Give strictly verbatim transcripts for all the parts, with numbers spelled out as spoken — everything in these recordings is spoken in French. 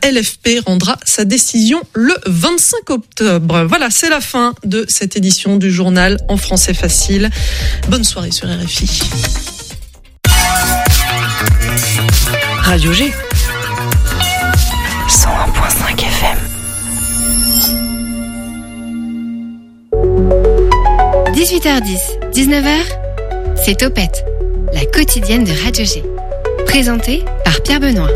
L F P rendra sa décision le vingt-cinq octobre. Voilà, c'est la fin de cette édition du journal en français facile. Bonne soirée sur R F I. Radio G cent un virgule cinq F M. dix-huit heures dix, dix-neuf heures, c'est Topette, la quotidienne de Radio G. Présentée par Pierre Benoît.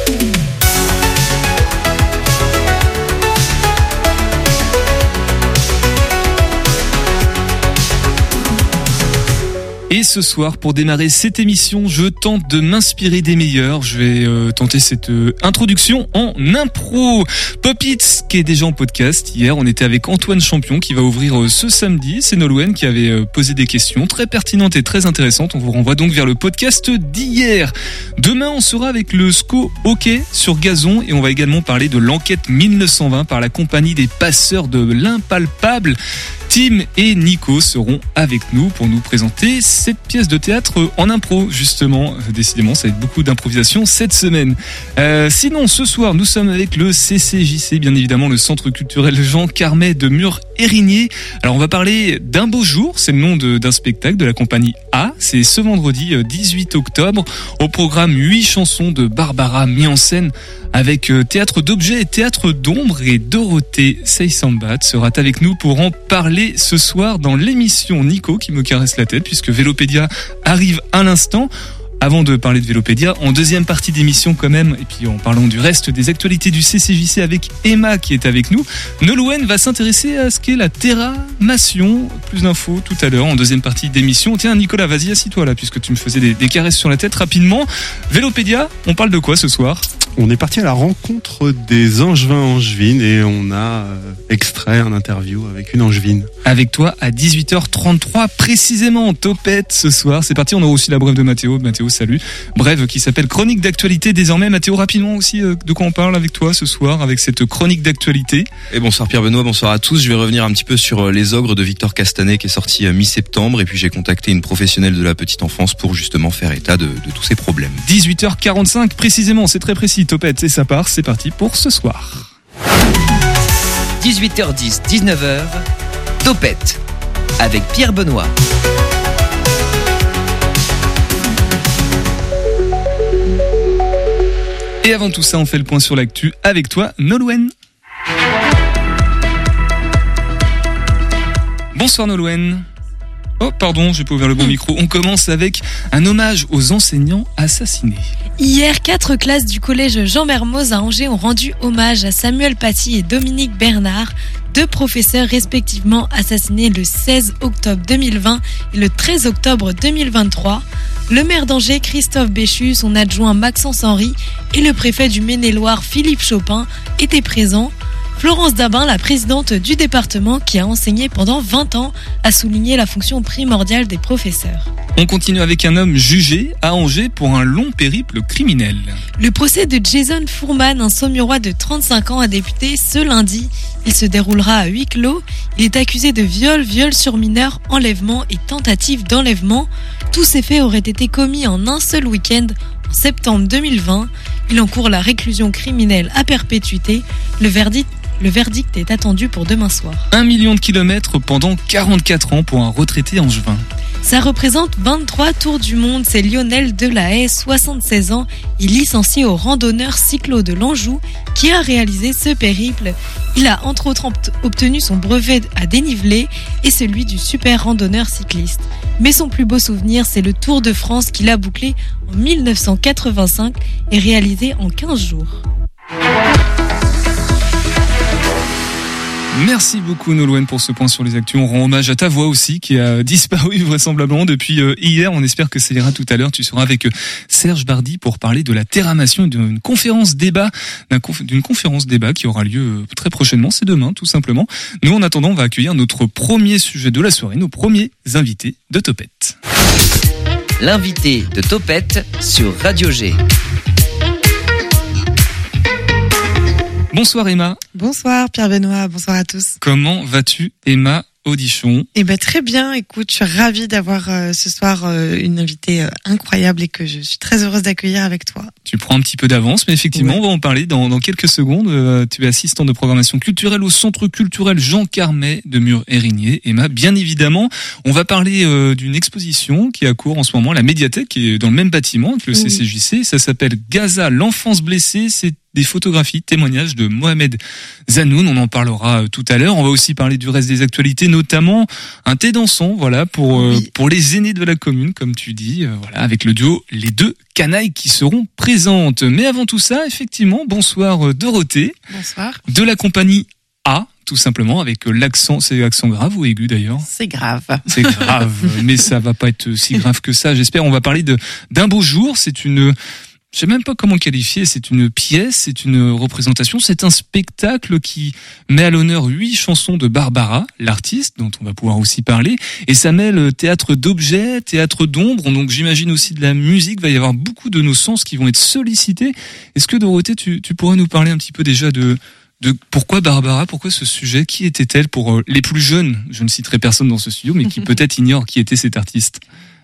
Et ce soir, pour démarrer cette émission, je tente de m'inspirer des meilleurs. Je vais euh, tenter cette euh, introduction en impro. Pop Hits, qui est déjà en podcast. Hier, on était avec Antoine Champion, qui va ouvrir euh, ce samedi. C'est Nolwenn qui avait euh, posé des questions très pertinentes et très intéressantes. On vous renvoie donc vers le podcast d'hier. Demain, on sera avec le S C O hockey sur gazon et on va également parler de l'enquête mille neuf cent vingt par la compagnie des passeurs de l'impalpable. Tim et Nico seront avec nous pour nous présenter cette pièce de théâtre en impro, justement. Décidément, ça va être beaucoup d'improvisation cette semaine. Euh, sinon, ce soir, nous sommes avec le C C J C, bien évidemment, le Centre culturel Jean Carmet de Mur-Érigné. Alors, on va parler d'Un beau jour, c'est le nom de, d'un spectacle de la compagnie A. C'est ce vendredi dix-huit octobre. Au programme, huit chansons de Barbara mis en scène avec théâtre d'objets et théâtre d'ombre, et Dorothée Seysambat sera avec nous pour en parler ce soir dans l'émission. Nico qui me caresse la tête puisque Vélopédia arrive à l'instant. Avant de parler de Vélopédia, en deuxième partie d'émission quand même, et puis en parlant du reste des actualités du C C J C avec Emma qui est avec nous, Nolwenn va s'intéresser à ce qu'est la terramation. Plus d'infos tout à l'heure en deuxième partie d'émission. Tiens Nicolas, vas-y, assis-toi là puisque tu me faisais des, des caresses sur la tête rapidement. Vélopédia, on parle de quoi ce soir ? On est parti à la rencontre des Angevins Angevines et on a euh, extrait un interview avec une Angevine. Avec toi à dix-huit heures trente-trois précisément, Topette ce soir. C'est parti, on aura aussi la brève de Mathéo. Mathéo, salut. Brève qui s'appelle Chronique d'actualité désormais. Mathéo, rapidement aussi, euh, de quoi on parle avec toi ce soir avec cette chronique d'actualité. Et bonsoir Pierre Benoît, bonsoir à tous. Je vais revenir un petit peu sur Les Ogres de Victor Castanet qui est sorti euh, mi-septembre et puis j'ai contacté une professionnelle de la petite enfance pour justement faire état de, de tous ces problèmes. dix-huit heures quarante-cinq précisément, c'est très précis. Topette, et ça part, c'est parti pour ce soir. dix-huit heures dix, dix-neuf heures, Topette avec Pierre Benoît. Et avant tout ça, on fait le point sur l'actu avec toi, Nolwenn. Bonsoir Nolwenn. Oh pardon, j'ai pas ouvert le bon micro. On commence avec un hommage aux enseignants assassinés. Hier, quatre classes du collège Jean Mermoz à Angers ont rendu hommage à Samuel Paty et Dominique Bernard, deux professeurs respectivement assassinés le seize octobre deux mille vingt et le treize octobre deux mille vingt-trois. Le maire d'Angers, Christophe Béchu, son adjoint Maxence Henry et le préfet du Maine-et-Loire, Philippe Chopin, étaient présents. Florence Dabin, la présidente du département qui a enseigné pendant vingt ans, a souligné la fonction primordiale des professeurs. On continue avec un homme jugé à Angers pour un long périple criminel. Le procès de Jason Fourman, un Saumurois de trente-cinq ans, a débuté ce lundi. Il se déroulera à huis clos. Il est accusé de viol, viol sur mineur, enlèvement et tentative d'enlèvement. Tous ces faits auraient été commis en un seul week-end en septembre deux mille vingt. Il encourt la réclusion criminelle à perpétuité. Le verdict Le verdict est attendu pour demain soir. Un million de kilomètres pendant quarante-quatre ans pour un retraité angevin. Ça représente vingt-trois tours du monde. C'est Lionel Delahaye, soixante-seize ans, il licencié au randonneur cyclo de l'Anjou, qui a réalisé ce périple. Il a entre autres obtenu son brevet à dénivelé et celui du super randonneur cycliste. Mais son plus beau souvenir, c'est le Tour de France qu'il a bouclé en mille neuf cent quatre-vingt-cinq et réalisé en quinze jours. Merci beaucoup Nolwenn pour ce point sur les actus. On rend hommage à ta voix aussi qui a disparu vraisemblablement depuis euh, hier. On espère que ça ira tout à l'heure. Tu seras avec euh, Serge Bardy pour parler de la terramation et d'une conférence débat, d'un conf- d'une conférence débat qui aura lieu euh, très prochainement. C'est demain tout simplement. Nous en attendant, on va accueillir notre premier sujet de la soirée, nos premiers invités de Topette. L'invité de Topette sur Radio G. Bonsoir Emma. Bonsoir Pierre Benoît, bonsoir à tous. Comment vas-tu Emma Audichon? Eh ben très bien. Écoute, je suis ravie d'avoir euh, ce soir euh, une invitée euh, incroyable et que je suis très heureuse d'accueillir avec toi. Tu prends un petit peu d'avance, mais effectivement, ouais. On va en parler dans, dans quelques secondes. Euh, tu es assistante de programmation culturelle au Centre culturel Jean Carmet de Mur-Érigné. Emma, bien évidemment, on va parler euh, d'une exposition qui a cours en ce moment à la médiathèque, qui est dans le même bâtiment que le oui. C C J C. Ça s'appelle Gaza, l'enfance blessée. C'est des photographies, témoignages de Mohamed Zanoun. On en parlera tout à l'heure. On va aussi parler du reste des actualités, notamment un thé dansant, voilà, pour euh, oui. pour les aînés de la commune, comme tu dis, euh, voilà, avec le duo Les Deux Canailles qui seront présentes. Mais avant tout ça, effectivement, bonsoir Dorothée. Bonsoir. De la compagnie A, tout simplement, avec l'accent, c'est accent grave ou aigu d'ailleurs? C'est grave. C'est grave, mais ça va pas être si grave que ça, j'espère. On va parler de d'un beau jour. C'est une Je sais même pas comment qualifier, c'est une pièce, c'est une représentation, c'est un spectacle qui met à l'honneur huit chansons de Barbara, l'artiste, dont on va pouvoir aussi parler, et ça mêle théâtre d'objets, théâtre d'ombre, donc j'imagine aussi de la musique, il va y avoir beaucoup de nos sens qui vont être sollicités. Est-ce que Dorothée, tu, tu pourrais nous parler un petit peu déjà de, de pourquoi Barbara, pourquoi ce sujet, qui était-elle pour les plus jeunes? Je ne citerai personne dans ce studio, mais qui peut-être ignorent qui était cet artiste.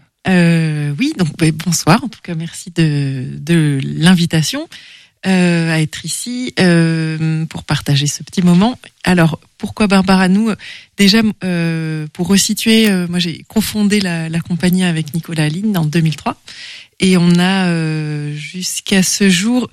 Euh, oui, donc bah, bonsoir. En tout cas, merci de, de l'invitation euh, à être ici euh, pour partager ce petit moment. Alors, pourquoi Barbara? Nous, déjà, euh, pour resituer, euh, moi j'ai cofondé la, la compagnie avec Nicolas Aline en deux mille trois et on a euh, jusqu'à ce jour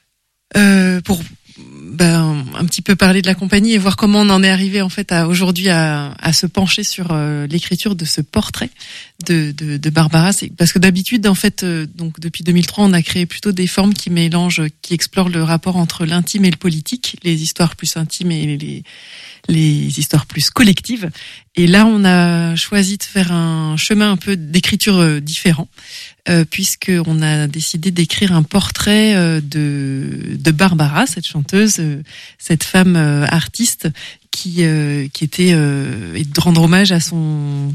euh, pour ben, un petit peu parler de la compagnie et voir comment on en est arrivé en fait à aujourd'hui à, à se pencher sur euh, l'écriture de ce portrait de, de, de Barbara. C'est parce que d'habitude en fait, euh, donc depuis deux mille trois, on a créé plutôt des formes qui mélangent, qui explorent le rapport entre l'intime et le politique, les histoires plus intimes et les les histoires plus collectives. Et là, on a choisi de faire un chemin un peu d'écriture différent, euh, puisque on a décidé d'écrire un portrait euh, de de Barbara, cette chanteuse, euh, cette femme euh, artiste qui euh, qui était euh, et de rendre hommage à son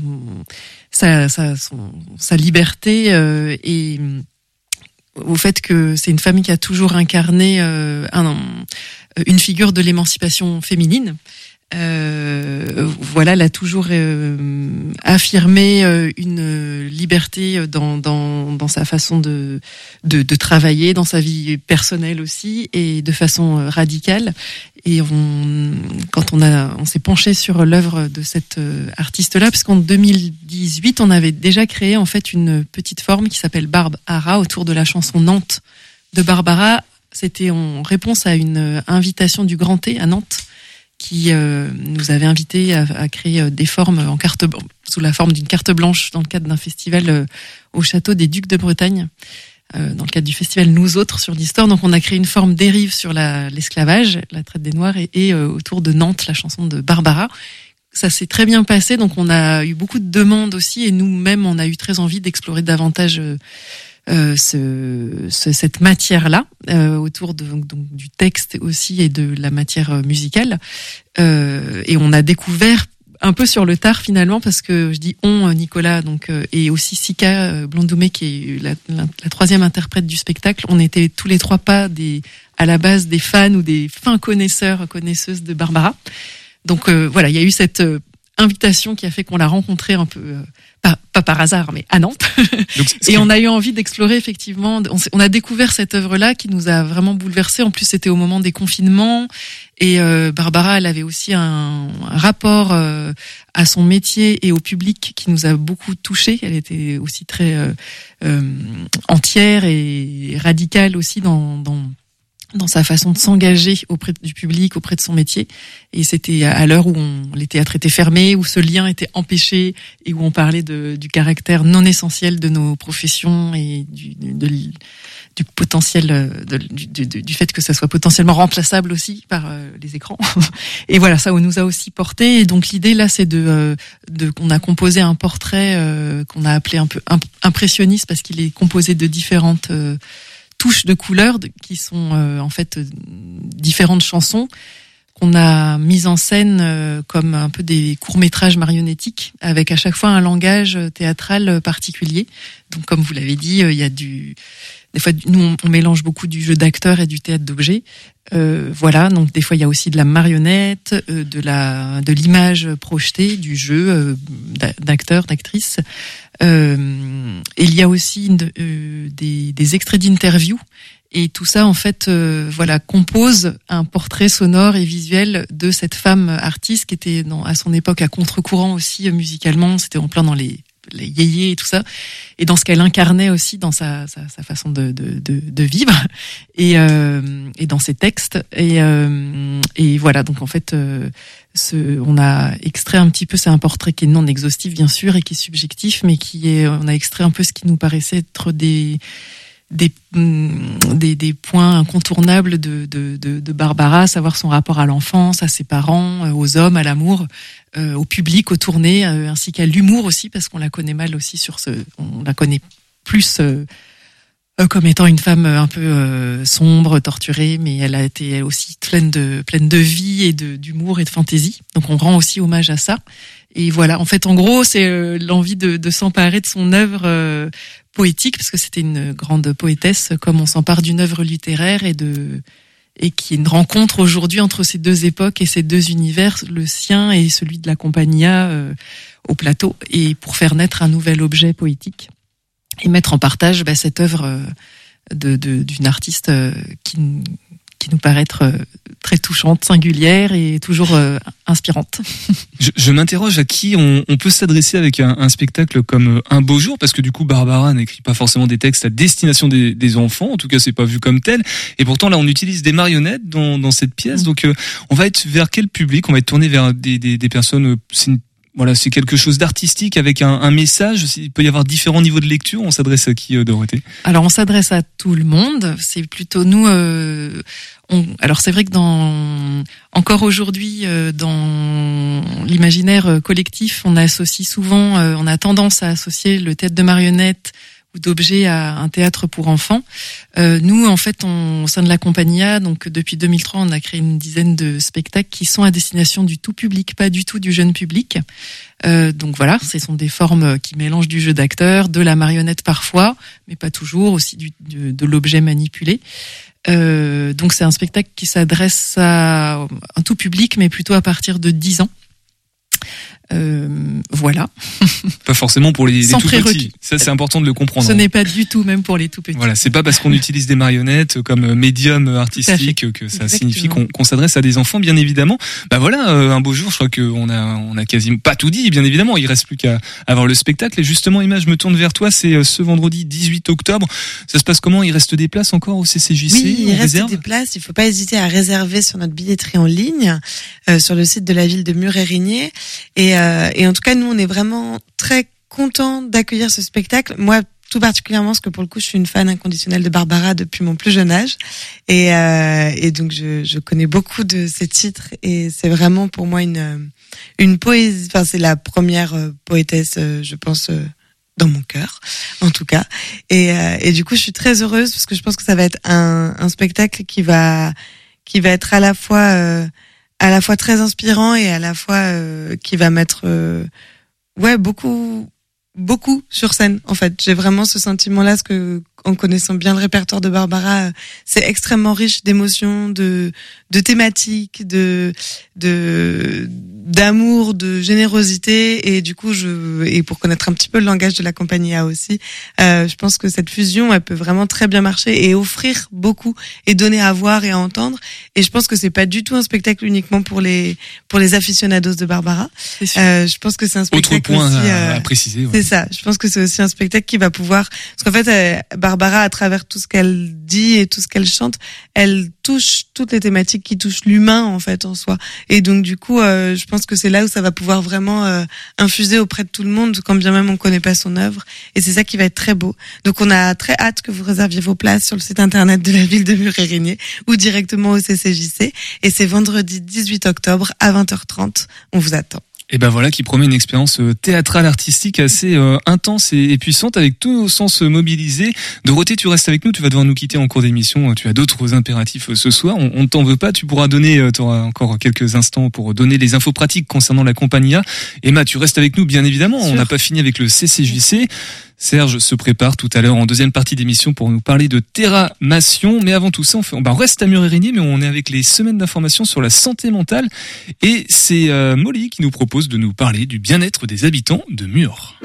sa sa son, sa liberté euh, et au fait que c'est une femme qui a toujours incarné euh, un, une figure de l'émancipation féminine. Euh, voilà, elle a toujours euh, affirmé euh, une liberté dans, dans, dans sa façon de, de, de travailler, dans sa vie personnelle aussi, et de façon euh, radicale. Et on, quand on a, on s'est penché sur l'œuvre de cette euh, artiste-là, parce qu'en deux mille dix-huit, on avait déjà créé en fait une petite forme qui s'appelle Barbara autour de la chanson Nantes de Barbara. C'était en réponse à une invitation du Grand T à Nantes, qui euh, nous avait invités à, à créer des formes en carte sous la forme d'une carte blanche dans le cadre d'un festival euh, au château des Ducs de Bretagne, euh, dans le cadre du festival Nous Autres sur l'histoire. Donc on a créé une forme dérive sur la, l'esclavage, la traite des Noirs, et, et euh, autour de Nantes, la chanson de Barbara. Ça s'est très bien passé, donc on a eu beaucoup de demandes aussi, et nous-mêmes on a eu très envie d'explorer davantage euh, Euh, ce, ce, cette matière-là euh, autour de, donc, du texte aussi et de la matière musicale. Euh, et on a découvert un peu sur le tard finalement, parce que je dis on, Nicolas, donc euh, et aussi Sika Blondoumé, qui est la, la, la troisième interprète du spectacle. On était tous les trois pas des, à la base des fans ou des fins connaisseurs, connaisseuses de Barbara. Donc euh, voilà, il y a eu cette euh, invitation qui a fait qu'on l'a rencontrée un peu. Euh, Pas, pas par hasard, mais à Nantes. Donc, et on a eu envie d'explorer effectivement. On, on a découvert cette œuvre-là qui nous a vraiment bouleversés. En plus, c'était au moment des confinements. Et euh, Barbara, elle avait aussi un, un rapport euh, à son métier et au public qui nous a beaucoup touchés. Elle était aussi très euh, euh, entière et radicale aussi dans, dans dans sa façon de s'engager auprès du public, auprès de son métier. Et c'était à l'heure où on, les théâtres étaient fermés, où ce lien était empêché, et où on parlait de, du caractère non essentiel de nos professions et du, de, du potentiel, de, du, du, du fait que ça soit potentiellement remplaçable aussi par euh, les écrans. Et voilà, ça nous a aussi porté. Et donc l'idée là, c'est de, euh, de qu'on a composé un portrait euh, qu'on a appelé un peu impressionniste, parce qu'il est composé de différentes euh, touches de couleurs qui sont euh, en fait euh, différentes chansons qu'on a mises en scène euh, comme un peu des courts-métrages marionnettiques, avec à chaque fois un langage théâtral particulier. Donc comme vous l'avez dit, euh, il y a du des fois, nous, on, on mélange beaucoup du jeu d'acteur et du théâtre d'objet. Euh, voilà, donc des fois, il y a aussi de la marionnette, euh, de la, de l'image projetée, du jeu euh, d'acteur, d'actrice. Euh, et il y a aussi une, euh, des, des extraits d'interviews. Et tout ça, en fait, euh, voilà, compose un portrait sonore et visuel de cette femme artiste qui était dans, à son époque à contre-courant aussi euh, musicalement. C'était en plein dans les, les yéyés et tout ça. Et dans ce qu'elle incarnait aussi dans sa, sa, sa façon de, de, de, de vivre et, euh, et dans ses textes. Et, euh, et voilà, donc en fait, euh, ce, on a extrait un petit peu, c'est un portrait qui est non exhaustif bien sûr et qui est subjectif, mais qui est, on a extrait un peu ce qui nous paraissait être des Des, des des points incontournables de de de, de Barbara, à savoir son rapport à l'enfance, à ses parents, aux hommes, à l'amour, euh, au public, aux tournées, euh, ainsi qu'à l'humour aussi, parce qu'on la connaît mal aussi sur ce, on la connaît plus euh, euh, comme étant une femme un peu euh, sombre, torturée, mais elle a été aussi pleine de pleine de vie et de d'humour et de fantaisie. Donc on rend aussi hommage à ça. Et voilà, en fait, en gros, c'est euh, l'envie de, de s'emparer de son œuvre euh, poétique, parce que c'était une grande poétesse, comme on s'empare d'une œuvre littéraire et de et qui est une rencontre aujourd'hui entre ces deux époques et ces deux univers, le sien et celui de la Compagnia euh, au plateau, et pour faire naître un nouvel objet poétique et mettre en partage bah, cette œuvre euh, de, de d'une artiste euh, qui qui nous paraît être très touchante, singulière et toujours euh, inspirante. Je, je m'interroge à qui on, on peut s'adresser avec un, un spectacle comme Un beau jour, parce que du coup Barbara n'écrit pas forcément des textes à destination des, des enfants, en tout cas c'est pas vu comme tel, et pourtant là on utilise des marionnettes dans, dans cette pièce, mmh. donc euh, on va être vers quel public? On va être tourné vers des, des, des personnes, c'est une Voilà, c'est quelque chose d'artistique avec un, un message. Il peut y avoir différents niveaux de lecture. On s'adresse à qui, euh, Dorothée? Alors, on s'adresse à tout le monde. C'est plutôt nous. Euh, on, alors, c'est vrai que dans encore aujourd'hui, euh, dans l'imaginaire collectif, on associe souvent, euh, on a tendance à associer le théâtre de marionnettes ou d'objets à un théâtre pour enfants. Euh, nous, en fait, on, au sein de la Compagnia, donc depuis deux mille trois, on a créé une dizaine de spectacles qui sont à destination du tout public, pas du tout du jeune public. Euh, donc voilà, ce sont des formes qui mélangent du jeu d'acteur, de la marionnette parfois, mais pas toujours, aussi du, de, de l'objet manipulé. Euh, donc c'est un spectacle qui s'adresse à un tout public, mais plutôt à partir de dix ans. Euh, voilà. Pas forcément pour les, les tout prérequis. petits. Ça, c'est important de le comprendre. Ce n'est pas du tout, même pour les tout petits. Voilà, c'est pas parce qu'on utilise des marionnettes comme médium artistique que ça Exactement. signifie qu'on, qu'on s'adresse à des enfants, bien évidemment. Bah voilà, euh, un beau jour, je crois qu'on a, on a quasiment pas tout dit, bien évidemment. Il reste plus qu'à avoir le spectacle. Et justement, Emma, je me tourne vers toi. C'est ce vendredi dix-huit octobre. Ça se passe comment? Il reste des places encore au C C J C? Oui, il reste réserve des places. Il faut pas hésiter à réserver sur notre billetterie en ligne, euh, sur le site de la ville de Mur-Érigné. Et, euh, et en tout cas, nous, on est vraiment très contents d'accueillir ce spectacle. Moi, tout particulièrement, parce que pour le coup, je suis une fan inconditionnelle de Barbara depuis mon plus jeune âge. Et, euh, et donc, je, je connais beaucoup de ses titres. Et c'est vraiment pour moi une, une poésie. Enfin, c'est la première poétesse, je pense, dans mon cœur, en tout cas. Et, euh, et du coup, je suis très heureuse parce que je pense que ça va être un, un spectacle qui va, qui va être à la fois... Euh, à la fois très inspirant et à la fois euh, qui va mettre euh, ouais beaucoup beaucoup sur scène. En fait, j'ai vraiment ce sentiment-là, parce que en connaissant bien le répertoire de Barbara, c'est extrêmement riche d'émotions, de de thématiques, de de d'amour, de générosité, et du coup, je et pour connaître un petit peu le langage de la Compagnia aussi, euh, je pense que cette fusion, elle peut vraiment très bien marcher et offrir beaucoup et donner à voir et à entendre. Et je pense que c'est pas du tout un spectacle uniquement pour les pour les aficionados de Barbara. Euh, je pense que c'est un spectacle Autre point aussi, à, euh, à préciser. Ouais. C'est ça. Je pense que c'est aussi un spectacle qui va pouvoir, parce qu'en fait, elle, Barbara, à travers tout ce qu'elle dit et tout ce qu'elle chante, elle touche toutes les thématiques qui touchent l'humain en fait en soi. Et donc du coup, euh, je pense que c'est là où ça va pouvoir vraiment euh, infuser auprès de tout le monde, quand bien même on connaît pas son œuvre. Et c'est ça qui va être très beau. Donc on a très hâte que vous réserviez vos places sur le site internet de la ville de Mur-Érigné ou directement au C C J C. Et c'est vendredi dix-huit octobre à vingt heures trente. On vous attend. Et ben voilà, qui promet une expérience théâtrale artistique assez euh, intense et, et puissante, avec tous nos sens mobilisés. Dorothée, tu restes avec nous, tu vas devoir nous quitter en cours d'émission, tu as d'autres impératifs ce soir, on, on ne t'en veut pas, tu pourras donner, tu auras encore quelques instants pour donner les infos pratiques concernant la Compagnia. Emma, tu restes avec nous bien évidemment, Sûr. On n'a pas fini avec le C C J C. Serge se prépare tout à l'heure en deuxième partie d'émission pour nous parler de Terramation. Mais avant tout ça, on, fait, bah on reste à Mur-Érigné, mais on est avec les semaines d'information sur la santé mentale. Et c'est euh, Molly qui nous propose de nous parler du bien-être des habitants de Mur.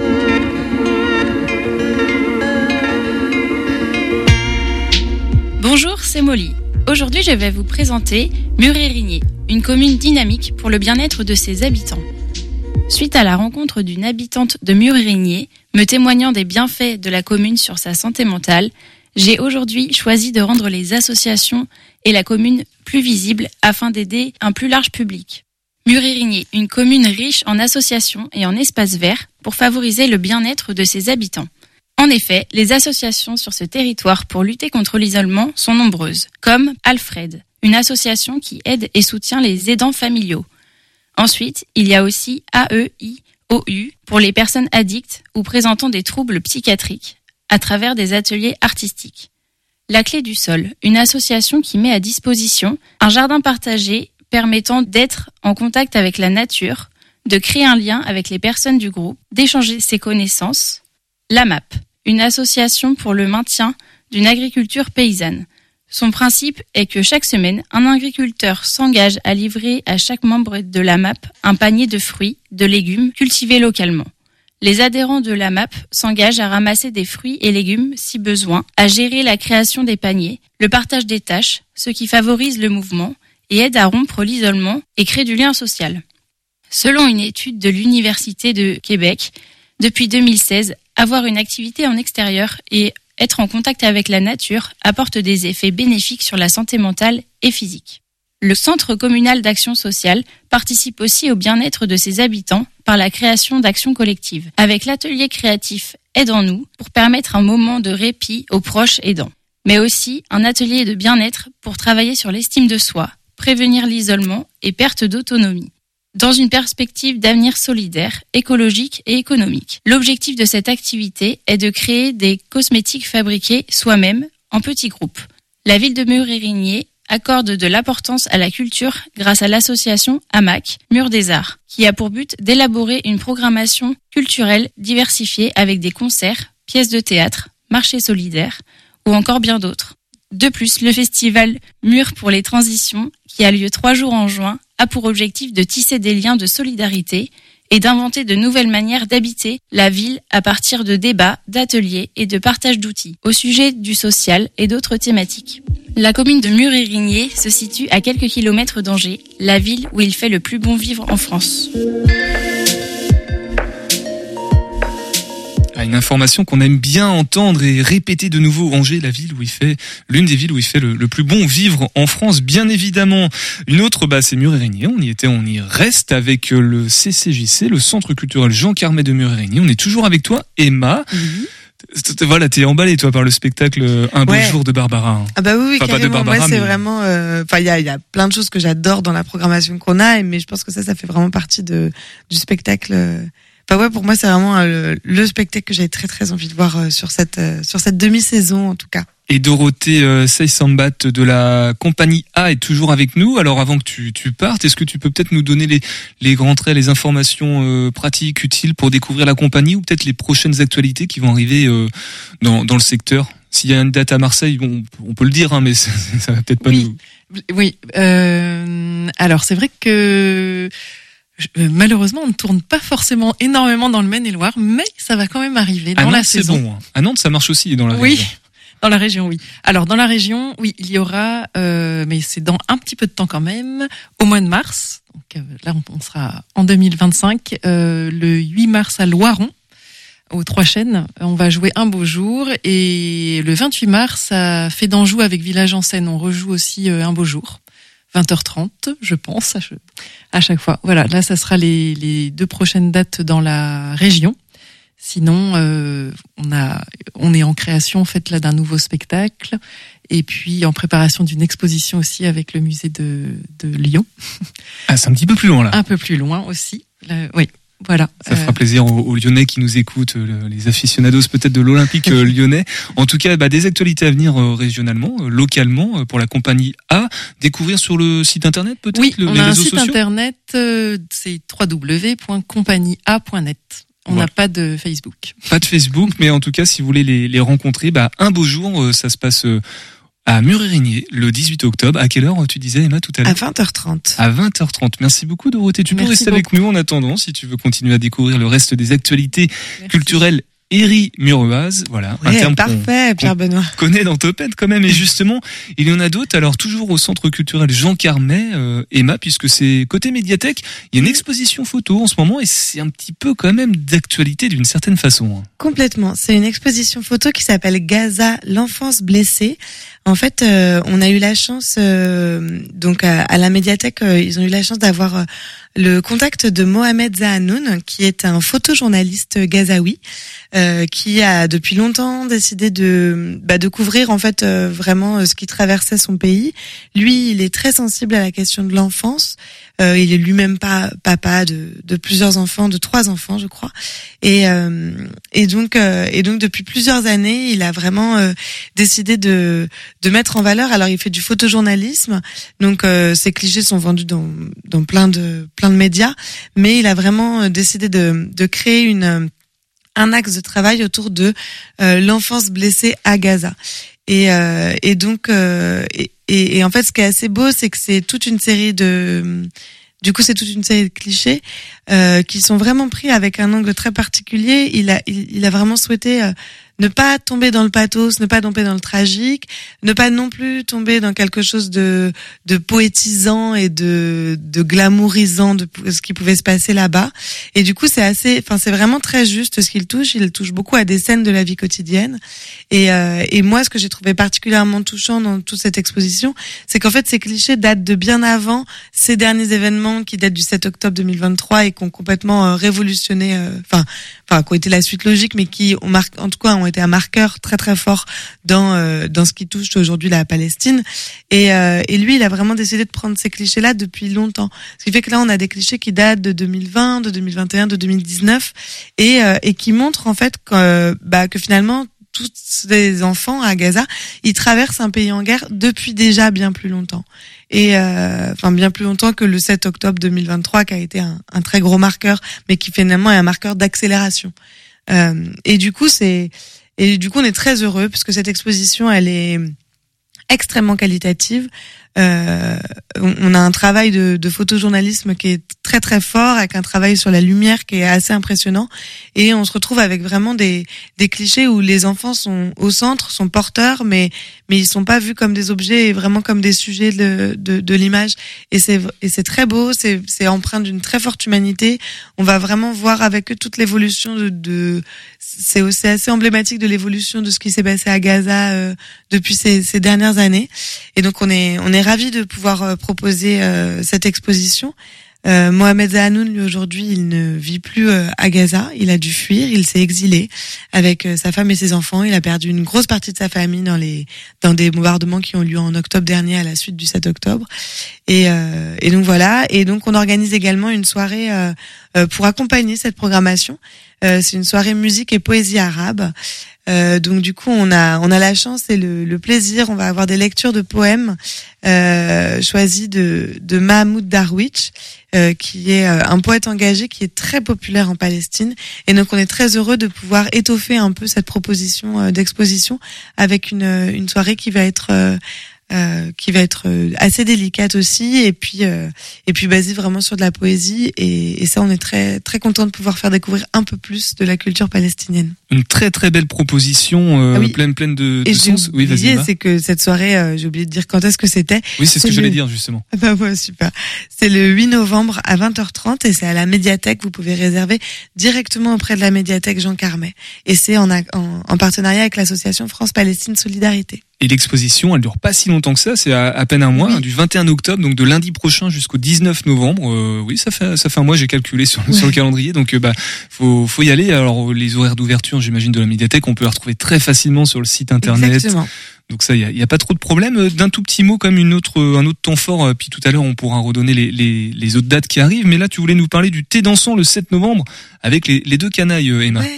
Bonjour, c'est Molly. Aujourd'hui, je vais vous présenter Mur-Érigné, une commune dynamique pour le bien-être de ses habitants. Suite à la rencontre d'une habitante de Mur-Érigné, me témoignant des bienfaits de la commune sur sa santé mentale, j'ai aujourd'hui choisi de rendre les associations et la commune plus visibles afin d'aider un plus large public. Mur-Érigné, une commune riche en associations et en espaces verts pour favoriser le bien-être de ses habitants. En effet, les associations sur ce territoire pour lutter contre l'isolement sont nombreuses, comme Alfred, une association qui aide et soutient les aidants familiaux. Ensuite, il y a aussi A E I O U pour les personnes addictes ou présentant des troubles psychiatriques, à travers des ateliers artistiques. La Clé du Sol, une association qui met à disposition un jardin partagé permettant d'être en contact avec la nature, de créer un lien avec les personnes du groupe, d'échanger ses connaissances. La M A P, une association pour le maintien d'une agriculture paysanne. Son principe est que chaque semaine, un agriculteur s'engage à livrer à chaque membre de la M A P un panier de fruits, de légumes cultivés localement. Les adhérents de la M A P s'engagent à ramasser des fruits et légumes si besoin, à gérer la création des paniers, le partage des tâches, ce qui favorise le mouvement et aide à rompre l'isolement et crée du lien social. Selon une étude de l'Université de Québec, depuis deux mille seize, avoir une activité en extérieur et être en contact avec la nature apporte des effets bénéfiques sur la santé mentale et physique. Le Centre communal d'action sociale participe aussi au bien-être de ses habitants par la création d'actions collectives, avec l'atelier créatif Aidons-nous pour permettre un moment de répit aux proches aidants, mais aussi un atelier de bien-être pour travailler sur l'estime de soi, prévenir l'isolement et perte d'autonomie, dans une perspective d'avenir solidaire, écologique et économique. L'objectif de cette activité est de créer des cosmétiques fabriqués soi-même en petits groupes. La ville de Mur-Érigné accorde de l'importance à la culture grâce à l'association A M A C, Mur des Arts, qui a pour but d'élaborer une programmation culturelle diversifiée avec des concerts, pièces de théâtre, marchés solidaires ou encore bien d'autres. De plus, le festival Mur pour les transitions, qui a lieu trois jours en juin, a pour objectif de tisser des liens de solidarité et d'inventer de nouvelles manières d'habiter la ville à partir de débats, d'ateliers et de partage d'outils au sujet du social et d'autres thématiques. La commune de Mur-Érigné se situe à quelques kilomètres d'Angers, la ville où il fait le plus bon vivre en France. Une information qu'on aime bien entendre et répéter de nouveau. Angers, la ville où il fait, l'une des villes où il fait le, le plus bon vivre en France, bien évidemment. Une autre, bah, c'est Mur-Érigné. On y était, on y reste avec le C C J C, le Centre culturel Jean Carmet de Mur-Érigné. On est toujours avec toi, Emma. Mm-hmm. Voilà, t'es emballée, toi, par le spectacle Un beau ouais. jour de Barbara. Ah bah oui, oui, enfin, carrément. Pas de Barbara, moi, c'est mais... vraiment, euh, enfin, il y a, il y a plein de choses que j'adore dans la programmation qu'on a, mais je pense que ça, ça fait vraiment partie de, du spectacle. Enfin ouais, pour moi, c'est vraiment le, le spectacle que j'avais très très envie de voir sur cette sur cette demi-saison en tout cas. Et Dorothée euh, Seysambat de la compagnie A est toujours avec nous. Alors avant que tu, tu partes, est-ce que tu peux peut-être nous donner les, les grands traits, les informations euh, pratiques, utiles pour découvrir la compagnie ou peut-être les prochaines actualités qui vont arriver euh, dans, dans le secteur? S'il y a une date à Marseille, bon, on peut le dire, hein, mais ça, ça va peut-être pas oui. nous... Oui, euh, alors c'est vrai que... Malheureusement, on ne tourne pas forcément énormément dans le Maine-et-Loire, mais ça va quand même arriver dans à Nantes, la saison. C'est bon. À Nantes, ça marche aussi dans la oui, région. Oui, dans la région, oui. Alors dans la région, oui, il y aura, euh, mais c'est dans un petit peu de temps quand même, au mois de mars. Donc euh, là, on, on sera en deux mille vingt-cinq, euh, le huit mars à Loiron, aux Trois Chênes. On va jouer Un beau jour, et le vingt-huit mars à Fédanjou avec Village en Seine, on rejoue aussi euh, Un beau jour. vingt heures trente, je pense, à chaque fois. Voilà, là, ça sera les, les deux prochaines dates dans la région. Sinon, euh, on a, on est en création, en fait, là, d'un nouveau spectacle. Et puis, en préparation d'une exposition aussi avec le musée de, de Lyon. Ah, c'est un petit peu plus loin, là. Un peu plus loin aussi. Là, oui. Voilà. Ça fera plaisir aux, aux Lyonnais qui nous écoutent, les aficionados peut-être de l'Olympique lyonnais. En tout cas, bah, des actualités à venir euh, régionalement, euh, localement, euh, pour la compagnie A. Découvrir sur le site internet peut-être, oui, le, on les a réseaux un site sociaux. internet, euh, c'est w w w point compagnie a point net. On n'a pas de Facebook. Pas de Facebook, mais en tout cas, si vous voulez les, les rencontrer, bah, un beau jour, euh, ça se passe euh, à Mur-et-Régnier, le dix-huit octobre. À quelle heure, tu disais, Emma, tout à l'heure? À vingt heures trente. À vingt heures trente. Merci beaucoup, Dorothée. Tu peux Merci rester beaucoup. avec nous en attendant, si tu veux continuer à découvrir le reste des actualités Merci. culturelles Éry-Mureoise. Voilà. Ouais, un terme qu'on parfait, Pierre Benoît. connaît dans Topette quand même. Et justement, il y en a d'autres. Alors, toujours au Centre culturel Jean Carmet, euh, Emma, puisque c'est côté médiathèque, il y a une exposition photo en ce moment et c'est un petit peu quand même d'actualité d'une certaine façon. Complètement. C'est une exposition photo qui s'appelle Gaza, l'enfance blessée. En fait, euh, on a eu la chance, euh, donc à, à la médiathèque, euh, ils ont eu la chance d'avoir euh, le contact de Mohamed Zahanoun, qui est un photojournaliste gazaoui, euh, qui a depuis longtemps décidé de bah, de couvrir en fait euh, vraiment euh, ce qui traversait son pays. Lui, il est très sensible à la question de l'enfance. Euh, il est lui-même pas papa de, de plusieurs enfants, de trois enfants, je crois. Et euh, et donc euh, et donc depuis plusieurs années, il a vraiment euh, décidé de de mettre en valeur. Alors, il fait du photojournalisme, donc euh, ces clichés sont vendus dans dans plein de plein de médias, mais il a vraiment décidé de de créer une un axe de travail autour de euh, l'enfance blessée à Gaza. Et euh, et donc euh, et, et, et en fait, ce qui est assez beau, c'est que c'est toute une série de Du coup, c'est toute une série de clichés euh, qui sont vraiment pris avec un angle très particulier. Il a, il, il a vraiment souhaité euh, ne pas tomber dans le pathos, ne pas tomber dans le tragique, ne pas non plus tomber dans quelque chose de, de poétisant et de, de glamourisant de ce qui pouvait se passer là-bas. Et du coup, c'est assez, enfin, c'est vraiment très juste ce qu'il touche. Il touche beaucoup à des scènes de la vie quotidienne. Et, euh, et moi, ce que j'ai trouvé particulièrement touchant dans toute cette exposition, c'est qu'en fait, ces clichés datent de bien avant ces derniers événements qui datent du sept octobre deux mille vingt-trois et qui ont complètement euh, révolutionné, enfin, euh, enfin, qui ont été la suite logique, mais qui ont marqué, en tout cas, ont été un marqueur très très fort dans euh, dans ce qui touche aujourd'hui la Palestine. Et euh, et lui, il a vraiment décidé de prendre ces clichés-là depuis longtemps. Ce qui fait que là, on a des clichés qui datent de deux mille vingt, de deux mille vingt et un, de deux mille dix-neuf, et euh, et qui montrent en fait que bah que finalement tous les enfants à Gaza, ils traversent un pays en guerre depuis déjà bien plus longtemps. Et euh, enfin bien plus longtemps que le sept octobre deux mille vingt-trois, qui a été un, un très gros marqueur, mais qui finalement est un marqueur d'accélération. Euh, et du coup, c'est et du coup, on est très heureux parce que cette exposition, elle est extrêmement qualitative. Euh, on a un travail de, de photojournalisme qui est très très fort, avec un travail sur la lumière qui est assez impressionnant, et on se retrouve avec vraiment des des clichés où les enfants sont au centre, sont porteurs, mais mais ils sont pas vus comme des objets, et vraiment comme des sujets de de, de l'image. Et c'est et c'est très beau, c'est c'est empreint d'une très forte humanité. On va vraiment voir avec eux toute l'évolution de, de c'est aussi assez emblématique de l'évolution de ce qui s'est passé à Gaza euh, depuis ces, ces dernières années. Et donc on est on est ravis de pouvoir euh, proposer euh, cette exposition. Euh, Mohamed Zahanoun, lui, aujourd'hui, il ne vit plus euh, à Gaza. Il a dû fuir, il s'est exilé avec euh, sa femme et ses enfants. Il a perdu une grosse partie de sa famille dans les dans des bombardements qui ont lieu en octobre dernier à la suite du sept octobre. Et, euh, et donc voilà. Et donc on organise également une soirée euh, euh, pour accompagner cette programmation. Euh, c'est une soirée musique et poésie arabe. Euh, donc du coup, on a on a la chance et le, le plaisir. On va avoir des lectures de poèmes euh, choisis de de Mahmoud Darwish, euh, qui est euh, un poète engagé qui est très populaire en Palestine. Et donc, on est très heureux de pouvoir étoffer un peu cette proposition euh, d'exposition avec une une soirée qui va être euh, Euh, qui va être assez délicate aussi, et puis euh, et puis basée vraiment sur de la poésie, et, et ça, on est très très content de pouvoir faire découvrir un peu plus de la culture palestinienne. Une très très belle proposition, euh, ah oui. pleine pleine de, de et sens. Oui, vas-y. C'est que cette soirée, euh, j'ai oublié de dire quand est-ce que c'était. Oui, c'est ce que le... j'allais dire justement. Ah bah ouais, super. C'est le huit novembre à vingt heures trente, et c'est à la médiathèque. Vous pouvez réserver directement auprès de la médiathèque Jean Carmet, et c'est en, en, en partenariat avec l'association France-Palestine Solidarité. Et l'exposition, elle dure pas si longtemps que ça, c'est à, à peine un mois, oui. hein, du vingt et un octobre, donc de lundi prochain jusqu'au dix-neuf novembre. Euh, oui, ça fait ça fait un mois, j'ai calculé sur, ouais. sur le calendrier, donc euh, bah faut faut y aller. Alors les horaires d'ouverture, j'imagine, de la médiathèque, on peut les retrouver très facilement sur le site internet. Exactement. Donc ça, il y a, y a pas trop de problème. D'un tout petit mot, comme une autre un autre temps fort. Puis tout à l'heure, on pourra redonner les les les autres dates qui arrivent. Mais là, tu voulais nous parler du thé dansant le sept novembre avec les les deux canailles, Emma. Ouais.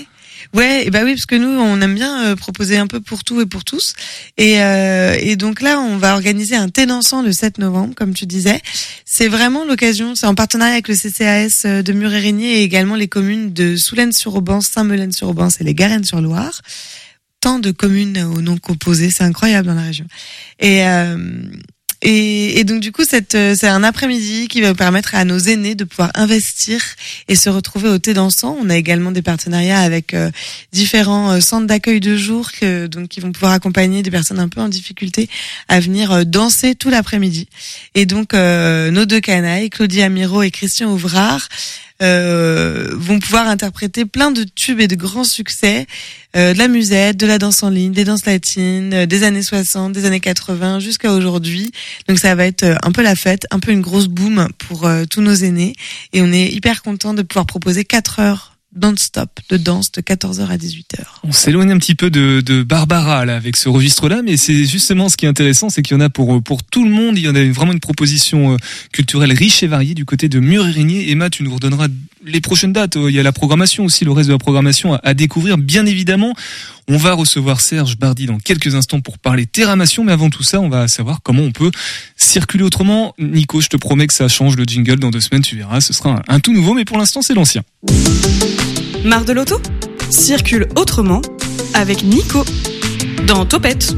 Ouais, et bah oui, parce que nous, on aime bien euh, proposer un peu pour tout et pour tous. Et, euh, et donc là, on va organiser un thé dansant le sept novembre, comme tu disais. C'est vraiment l'occasion, c'est en partenariat avec le C C A S de Mur-et-Régnier et également les communes de Soulaines-sur-Aubance, Saint-Melaine-sur-Aubance et les Garennes-sur-Loire. Tant de communes aux noms composés, c'est incroyable dans la région. Et... Euh, Et, et donc du coup, cette, c'est un après-midi qui va permettre à nos aînés de pouvoir investir et se retrouver au thé dansant. On a également des partenariats avec euh, différents euh, centres d'accueil de jour que, donc qui vont pouvoir accompagner des personnes un peu en difficulté à venir euh, danser tout l'après-midi. Et donc euh, nos deux canailles, Claudie Amiro et Christian Ouvrard, Euh, vont pouvoir interpréter plein de tubes et de grands succès, euh, de la musette, de la danse en ligne, des danses latines, euh, des années soixante, des années quatre-vingts jusqu'à aujourd'hui. Donc ça va être un peu la fête, un peu une grosse boom pour euh, tous nos aînés. Et on est hyper content de pouvoir proposer quatre heures non-stop de danse de quatorze heures à dix-huit heures. On s'éloigne un petit peu de, de Barbara là avec ce registre-là, mais c'est justement ce qui est intéressant, c'est qu'il y en a pour pour tout le monde. Il y en a vraiment une proposition culturelle riche et variée du côté de Mur-et-Régnier. Emma, tu nous redonneras les prochaines dates. Il y a la programmation aussi, le reste de la programmation à, à découvrir, bien évidemment. On va recevoir Serge Bardi dans quelques instants pour parler terramation, mais avant tout ça, on va savoir comment on peut circuler autrement. Nico, je te promets que ça change le jingle dans deux semaines, tu verras, ce sera un, un tout nouveau, mais pour l'instant, c'est l'ancien. Marre de l'auto ? Circule autrement avec Nico dans Topette.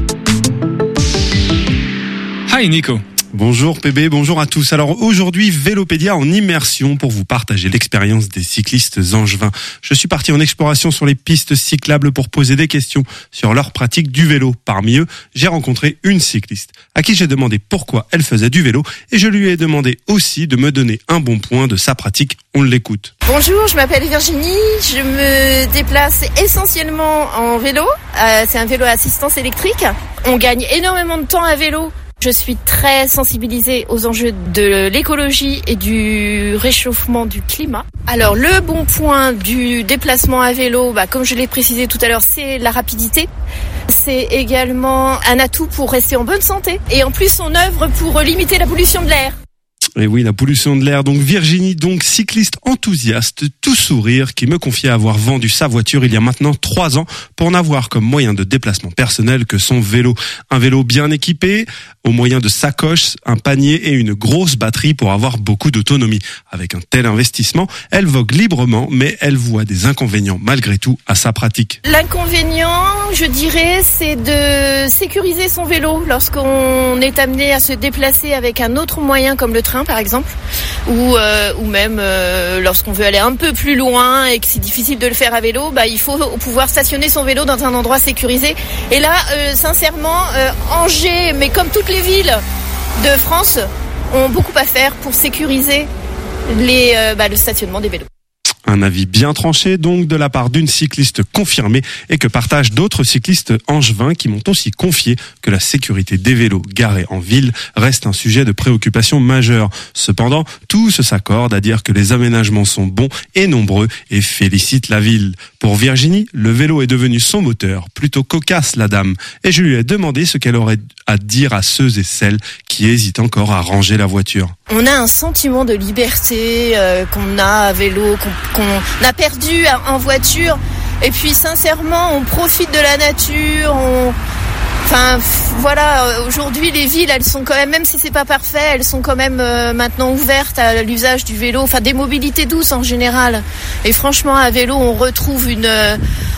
Hi Nico. Bonjour P B, bonjour à tous. Alors aujourd'hui, Vélopédia en immersion pour vous partager l'expérience des cyclistes angevins. Je suis parti en exploration sur les pistes cyclables pour poser des questions sur leur pratique du vélo. Parmi eux, j'ai rencontré une cycliste à qui j'ai demandé pourquoi elle faisait du vélo et je lui ai demandé aussi de me donner un bon point de sa pratique. On l'écoute. Bonjour, je m'appelle Virginie, je me déplace essentiellement en vélo. Euh, c'est un vélo à assistance électrique. On gagne énormément de temps à vélo. Je suis très sensibilisée aux enjeux de l'écologie et du réchauffement du climat. Alors le bon point du déplacement à vélo, bah, comme je l'ai précisé tout à l'heure, c'est la rapidité. C'est également un atout pour rester en bonne santé. Et en plus, on œuvre pour limiter la pollution de l'air. Et oui, la pollution de l'air. Donc Virginie, donc cycliste enthousiaste, tout sourire, qui me confiait avoir vendu sa voiture il y a maintenant trois ans pour n'avoir comme moyen de déplacement personnel que son vélo. Un vélo bien équipé, au moyen de sacoches, un panier et une grosse batterie pour avoir beaucoup d'autonomie. Avec un tel investissement, elle vogue librement, mais elle voit des inconvénients malgré tout à sa pratique. L'inconvénient, je dirais, c'est de sécuriser son vélo lorsqu'on est amené à se déplacer avec un autre moyen comme le train par exemple, ou euh, ou même euh, lorsqu'on veut aller un peu plus loin et que c'est difficile de le faire à vélo, bah il faut pouvoir stationner son vélo dans un endroit sécurisé. Et là, euh, sincèrement, euh, Angers, mais comme toutes les villes de France, ont beaucoup à faire pour sécuriser les euh, bah, le stationnement des vélos. Un avis bien tranché donc de la part d'une cycliste confirmée et que partagent d'autres cyclistes angevins qui m'ont aussi confié que la sécurité des vélos garés en ville reste un sujet de préoccupation majeure. Cependant, tous s'accordent à dire que les aménagements sont bons et nombreux et félicitent la ville. Pour Virginie, le vélo est devenu son moteur, plutôt cocasse la dame, et je lui ai demandé ce qu'elle aurait à dire à ceux et celles qui hésitent encore à ranger la voiture. On a un sentiment de liberté euh, qu'on a à vélo, qu'on, qu'on a perdu en voiture. Et puis sincèrement, on profite de la nature. On... Enfin, voilà. Aujourd'hui, les villes, elles sont quand même, même si c'est pas parfait, elles sont quand même euh, maintenant ouvertes à l'usage du vélo. Enfin, des mobilités douces en général. Et franchement, à vélo, on retrouve une euh,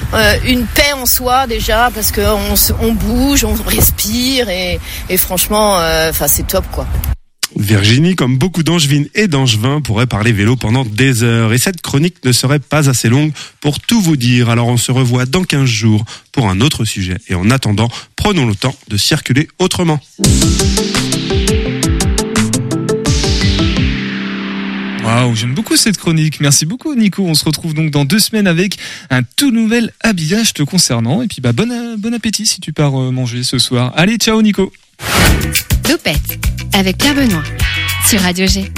une paix en soi déjà parce que on, on bouge, on respire et, et franchement, euh, enfin, c'est top quoi. Virginie, comme beaucoup d'angevines et d'angevins, pourrait parler vélo pendant des heures. Et cette chronique ne serait pas assez longue pour tout vous dire. Alors on se revoit dans quinze jours pour un autre sujet. Et en attendant, prenons le temps de circuler autrement. Waouh, j'aime beaucoup cette chronique. Merci beaucoup Nico. On se retrouve donc dans deux semaines avec un tout nouvel habillage te concernant. Et puis bah bon, bon appétit si tu pars manger ce soir. Allez, ciao Nico. Topette avec Pierre Benoît sur Radio G.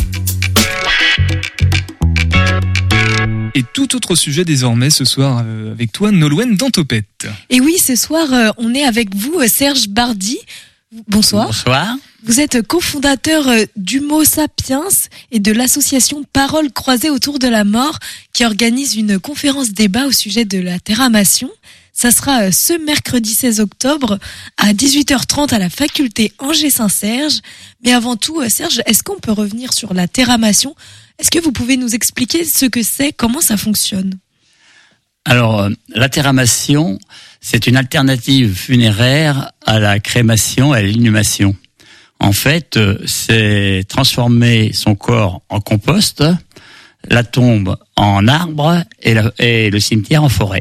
Et tout autre sujet désormais ce soir euh, avec toi Nolwenn dans Topette. Et oui, ce soir euh, on est avec vous Serge Bardi. Bonsoir. Bonsoir. Vous êtes cofondateur d'Humo Sapiens et de l'association Paroles croisées autour de la mort qui organise une conférence débat au sujet de la terramation. Ça sera ce mercredi seize octobre à dix-huit heures trente à la faculté Angers-Saint-Serge. Mais avant tout, Serge, est-ce qu'on peut revenir sur la terramation ? Est-ce que vous pouvez nous expliquer ce que c'est, comment ça fonctionne ? Alors, la terramation, c'est une alternative funéraire à la crémation et à l'inhumation. En fait, c'est transformer son corps en compost, la tombe en arbre et, la, et le cimetière en forêt.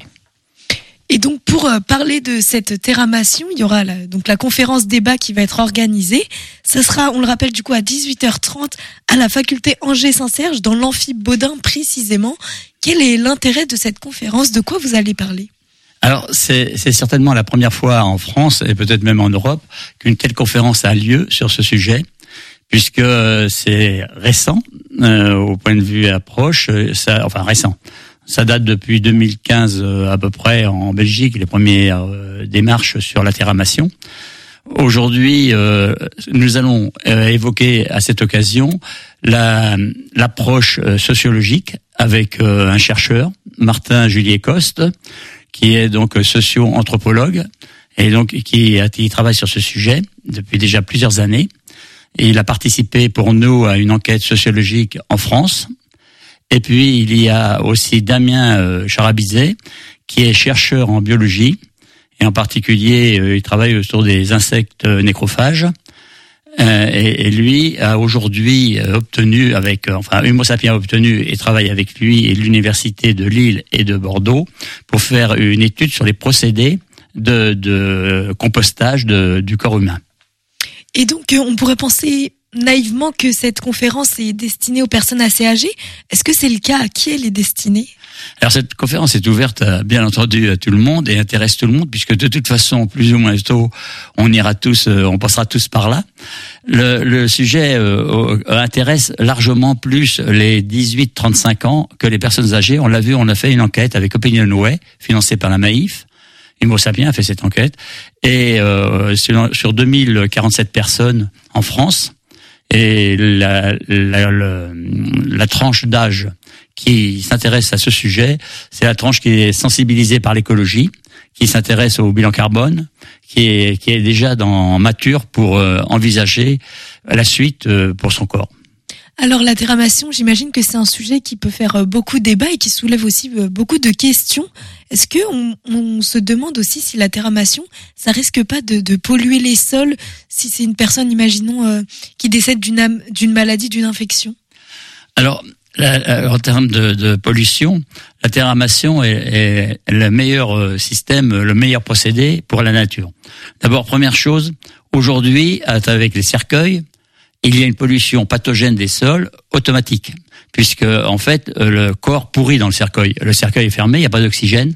Et donc pour parler de cette terramation, il y aura la, donc la conférence débat qui va être organisée. Ça sera, on le rappelle du coup, à dix-huit heures trente à la faculté Angers-Saint-Serge, dans l'amphi Baudin précisément. Quel est l'intérêt de cette conférence ? De quoi vous allez parler ? Alors c'est, c'est certainement la première fois en France et peut-être même en Europe qu'une telle conférence a lieu sur ce sujet, puisque c'est récent euh, au point de vue approche, ça, enfin récent. Ça date depuis deux mille quinze euh, à peu près en Belgique, les premières euh, démarches sur la terramation. Aujourd'hui, euh, nous allons euh, évoquer à cette occasion la, l'approche euh, sociologique avec euh, un chercheur, Martin Julier-Coste, qui est donc socio-anthropologue et donc qui, qui travaille sur ce sujet depuis déjà plusieurs années. Et il a participé pour nous à une enquête sociologique en France. Et puis, il y a aussi Damien euh, Charabizet, qui est chercheur en biologie, et en particulier, euh, il travaille autour des insectes euh, nécrophages. Euh, et, et lui a aujourd'hui euh, obtenu, avec, euh, enfin, Humo Sapiens a obtenu et travaille avec lui et l'université de Lille et de Bordeaux pour faire une étude sur les procédés de, de compostage de, du corps humain. Et donc, euh, on pourrait penser naïvement que cette conférence est destinée aux personnes assez âgées. Est-ce que c'est le cas ? À qui elle est destinée ? Alors cette conférence est ouverte à, bien entendu à tout le monde et intéresse tout le monde, puisque de toute façon, plus ou moins tôt, on ira tous, euh, on passera tous par là. Le, le sujet euh, intéresse largement plus les dix-huit trente-cinq ans que les personnes âgées. On l'a vu, on a fait une enquête avec Opinionway, financée par la Maïf. Humo Sapiens a fait cette enquête. Et euh, sur, sur deux mille quarante-sept personnes en France, et la, la, la, la tranche d'âge qui s'intéresse à ce sujet, c'est la tranche qui est sensibilisée par l'écologie, qui s'intéresse au bilan carbone, qui est, qui est déjà dans mature pour euh, envisager la suite euh, pour son corps. Alors la terramation, j'imagine que c'est un sujet qui peut faire beaucoup de débats et qui soulève aussi beaucoup de questions. Est-ce que on, on se demande aussi si la terramation, ça risque pas de, de polluer les sols si c'est une personne, imaginons, euh, qui décède d'une, d'une maladie, d'une infection ? Alors, la, en termes de, de pollution, la terramation est, est le meilleur système, le meilleur procédé pour la nature. D'abord, première chose, aujourd'hui, avec les cercueils, il y a une pollution pathogène des sols automatique, puisque en fait le corps pourrit dans le cercueil. Le cercueil est fermé, il n'y a pas d'oxygène,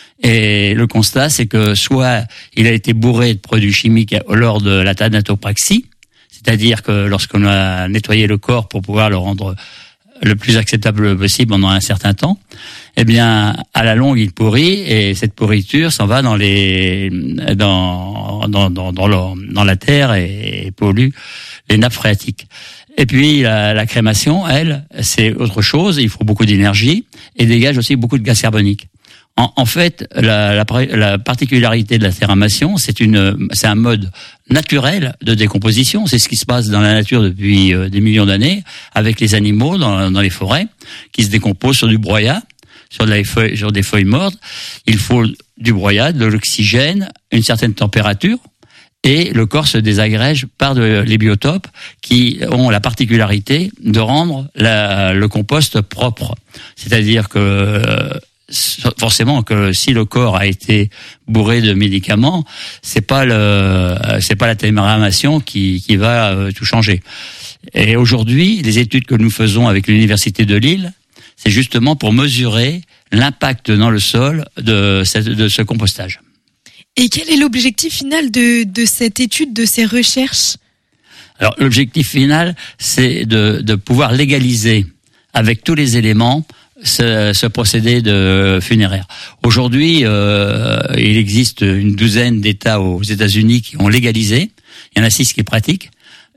et le constat c'est que soit il a été bourré de produits chimiques lors de la thanatopraxie, c'est-à-dire que lorsqu'on a nettoyé le corps pour pouvoir le rendre le plus acceptable possible pendant un certain temps, eh bien, à la longue, il pourrit et cette pourriture s'en va dans les, dans, dans, dans, dans, le, dans la terre et, et pollue les nappes phréatiques. Et puis, la, la crémation, elle, c'est autre chose. Il faut beaucoup d'énergie et dégage aussi beaucoup de gaz carbonique. En, en fait, la, la, la particularité de la terramation, c'est une, c'est un mode naturel de décomposition. C'est ce qui se passe dans la nature depuis euh, des millions d'années avec les animaux dans, dans les forêts qui se décomposent sur du broyat, sur, de la feuille, sur des feuilles mortes. Il faut du broyat, de l'oxygène, une certaine température et le corps se désagrège par de, les biotopes qui ont la particularité de rendre la, le compost propre. C'est-à-dire que euh, forcément que si le corps a été bourré de médicaments, c'est pas le c'est pas la terramation qui qui va euh, tout changer. Et aujourd'hui, les études que nous faisons avec l'université de Lille, c'est justement pour mesurer l'impact dans le sol de cette, de ce compostage. Et quel est l'objectif final de de cette étude, de ces recherches ? Alors l'objectif final, c'est de de pouvoir légaliser avec tous les éléments Ce, ce procédé de funéraire. Aujourd'hui, euh, il existe une douzaine d'États aux États-Unis qui ont légalisé. Il y en a six qui pratiquent.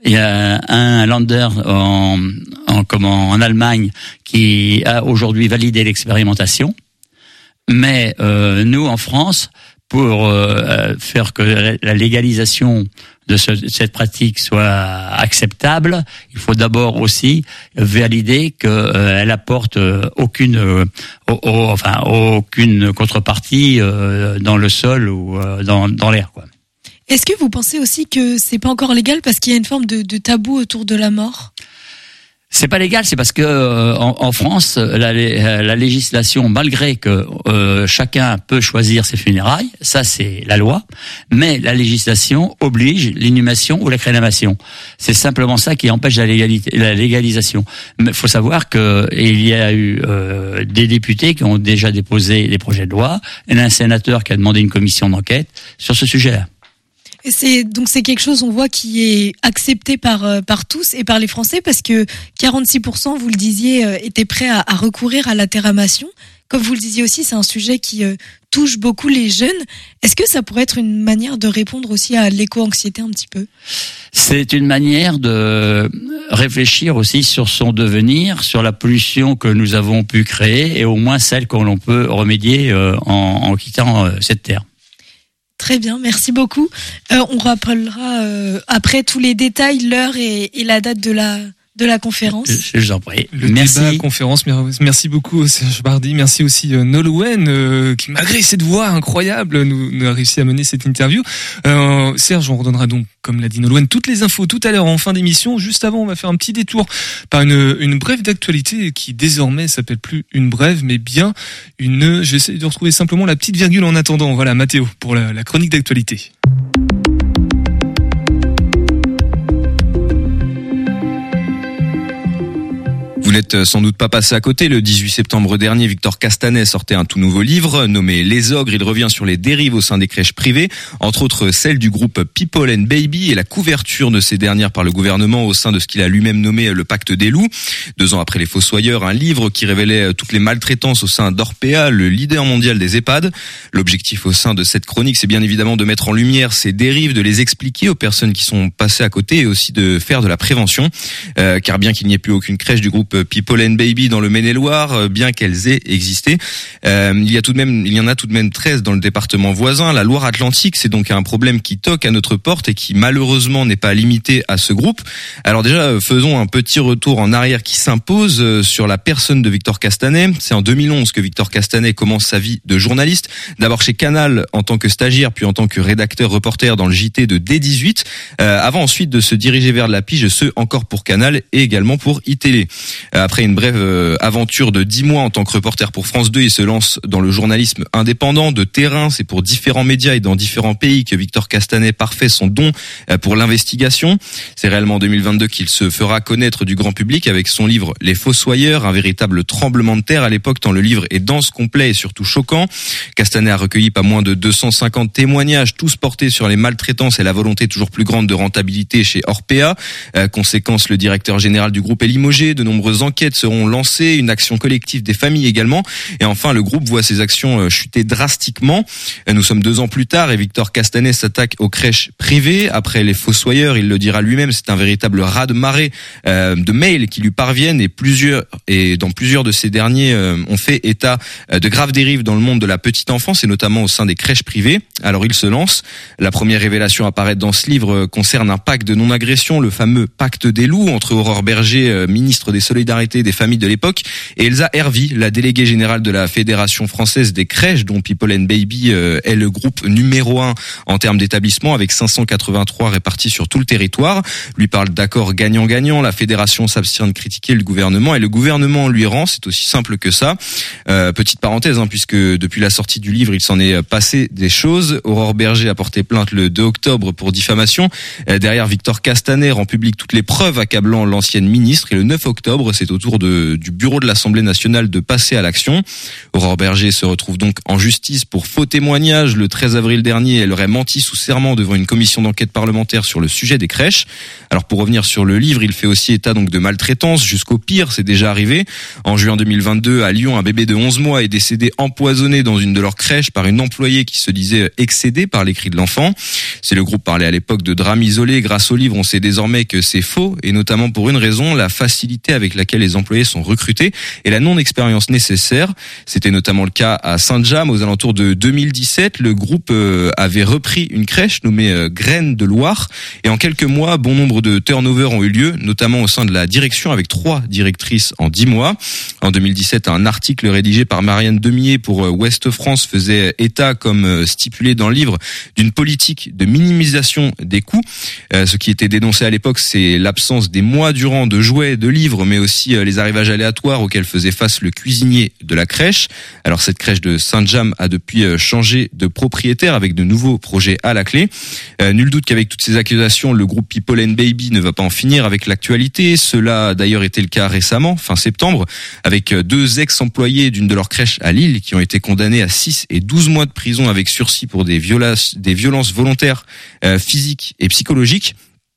Il y a un Länder en, en, comment, en Allemagne qui a aujourd'hui validé l'expérimentation. Mais euh, nous, en France, pour euh, faire que la légalisation de ce, cette pratique soit acceptable, il faut d'abord aussi valider qu'elle euh, apporte euh, aucune, euh, au, au, enfin aucune contrepartie euh, dans le sol ou euh, dans, dans l'air, quoi. Est-ce que vous pensez aussi que c'est pas encore légal parce qu'il y a une forme de, de tabou autour de la mort ? C'est pas légal, c'est parce que euh, en, en France, la, la législation, malgré que euh, chacun peut choisir ses funérailles, ça c'est la loi, mais la législation oblige l'inhumation ou la crémation. C'est simplement ça qui empêche la, légalité, la légalisation. Mais il faut savoir que il y a eu euh, des députés qui ont déjà déposé des projets de loi, et un sénateur qui a demandé une commission d'enquête sur ce sujet-là. Et c'est donc c'est quelque chose, on voit, qui est accepté par euh, par tous et par les Français, parce que quarante-six pour cent, vous le disiez, euh, étaient prêts à, à recourir à la terramation. Comme vous le disiez aussi, c'est un sujet qui euh, touche beaucoup les jeunes. Est-ce que ça pourrait être une manière de répondre aussi à l'éco-anxiété un petit peu ? C'est une manière de réfléchir aussi sur son devenir, sur la pollution que nous avons pu créer, et au moins celle que l'on peut remédier euh, en, en quittant euh, cette terre. Très bien, merci beaucoup. Euh, on rappellera euh, après tous les détails, l'heure et, et la date de la de la conférence. Je vous en prie. Le merci. débat, conférence, merci beaucoup Serge Bardy, merci aussi euh, Nolwenn euh, qui, malgré cette voix incroyable, nous, nous a réussi à mener cette interview. Euh, Serge, on redonnera donc, comme l'a dit Nolwenn, toutes les infos tout à l'heure en fin d'émission. Juste avant, on va faire un petit détour par une, une brève d'actualité qui désormais s'appelle plus une brève, mais bien une... J'essaie de retrouver simplement la petite virgule en attendant. Voilà, Mathéo, pour la, la chronique d'actualité. Vous n'êtes sans doute pas passé à côté. Le dix-huit septembre dernier, Victor Castanet sortait un tout nouveau livre nommé Les Ogres. Il revient sur les dérives au sein des crèches privées, entre autres celle du groupe People and Baby et la couverture de ces dernières par le gouvernement au sein de ce qu'il a lui-même nommé le Pacte des loups. Deux ans après Les Fossoyeurs, un livre qui révélait toutes les maltraitances au sein d'Orpea, le leader mondial des EHPAD. L'objectif au sein de cette chronique, c'est bien évidemment de mettre en lumière ces dérives, de les expliquer aux personnes qui sont passées à côté et aussi de faire de la prévention. Euh, car bien qu'il n'y ait plus aucune crèche du groupe People and Baby dans le Maine-et-Loire, bien qu'elles aient existé, euh, il y a tout de même, il y en a tout de même treize dans le département voisin, la Loire-Atlantique. C'est donc un problème qui toque à notre porte et qui malheureusement n'est pas limité à ce groupe. Alors déjà, faisons un petit retour en arrière qui s'impose sur la personne de Victor Castanet. C'est en deux mille onze que Victor Castanet commence sa vie de journaliste, d'abord chez Canal en tant que stagiaire, puis en tant que rédacteur reporter dans le J T de D dix-huit, euh, avant ensuite de se diriger vers la pige, ce encore pour Canal et également pour iTélé. Après une brève euh, aventure de dix mois en tant que reporter pour France deux, il se lance dans le journalisme indépendant de terrain. C'est pour différents médias et dans différents pays que Victor Castanet parfait son don euh, pour l'investigation. C'est réellement en deux mille vingt-deux qu'il se fera connaître du grand public avec son livre Les Fossoyeurs, un véritable tremblement de terre à l'époque tant le livre est dense, complet et surtout choquant. Castanet a recueilli pas moins de deux cent cinquante témoignages, tous portés sur les maltraitances et la volonté toujours plus grande de rentabilité chez Orpea. Euh, conséquence, le directeur général du groupe est limogé, de nombreuses enquêtes seront lancées, une action collective des familles également. Et enfin, le groupe voit ses actions chuter drastiquement. Nous sommes deux ans plus tard et Victor Castanet s'attaque aux crèches privées. Après Les Fossoyeurs, il le dira lui-même, c'est un véritable raz-de-marée euh, de mails qui lui parviennent et plusieurs et dans plusieurs de ces derniers euh, ont fait état de graves dérives dans le monde de la petite enfance et notamment au sein des crèches privées. Alors il se lance. La première révélation apparaître dans ce livre concerne un pacte de non-agression, le fameux pacte des loups entre Aurore Berger, euh, ministre des Solidarités des familles de l'époque, et Elsa Hervy, la déléguée générale de la Fédération française des crèches, dont People and Baby euh, est le groupe numéro un en termes d'établissement, avec cinq cent quatre-vingt-trois répartis sur tout le territoire. Lui parle d'accord gagnant-gagnant. La fédération s'abstient de critiquer le gouvernement et le gouvernement lui rend. C'est aussi simple que ça. Euh, petite parenthèse, hein, puisque depuis la sortie du livre, il s'en est passé des choses. Aurore Berger a porté plainte le deux octobre pour diffamation. Euh, derrière, Victor Castanet rend public toutes les preuves accablant l'ancienne ministre et le neuf octobre, c'est c'est au tour de, du bureau de l'Assemblée nationale de passer à l'action. Aurore Berger se retrouve donc en justice pour faux témoignage. Le treize avril dernier, elle aurait menti sous serment devant une commission d'enquête parlementaire sur le sujet des crèches. Alors pour revenir sur le livre, il fait aussi état donc de maltraitance jusqu'au pire, c'est déjà arrivé. En juin deux mille vingt-deux, à Lyon, un bébé de onze mois est décédé empoisonné dans une de leurs crèches par une employée qui se disait excédée par les cris de l'enfant. C'est le groupe parlait à l'époque de drame isolé. Grâce au livre, on sait désormais que c'est faux, et notamment pour une raison, la facilité avec laquelle les employés sont recrutés et la non-expérience nécessaire. C'était notamment le cas à Saint-James aux alentours de deux mille dix-sept. Le groupe avait repris une crèche nommée Graines de Loire, et en quelques mois, bon nombre de turnovers ont eu lieu, notamment au sein de la direction avec trois directrices en dix mois. En deux mille dix-sept, un article rédigé par Marianne Demillet pour Ouest France faisait état, comme stipulé dans le livre, d'une politique de minimisation des coûts. Euh, ce qui était dénoncé à l'époque, c'est l'absence des mois durant de jouets, de livres, mais aussi euh, les arrivages aléatoires auxquels faisait face le cuisinier de la crèche. Alors cette crèche de Saint-James a depuis euh, changé de propriétaire avec de nouveaux projets à la clé. Euh, nul doute qu'avec toutes ces accusations, le groupe People and Baby ne va pas en finir avec l'actualité. Cela a d'ailleurs été le cas récemment, fin septembre, avec deux ex-employés d'une de leurs crèches à Lille qui ont été condamnés à six et douze mois de prison avec sursis pour des violences, des violences volontaires euh, physiques et psychologiques.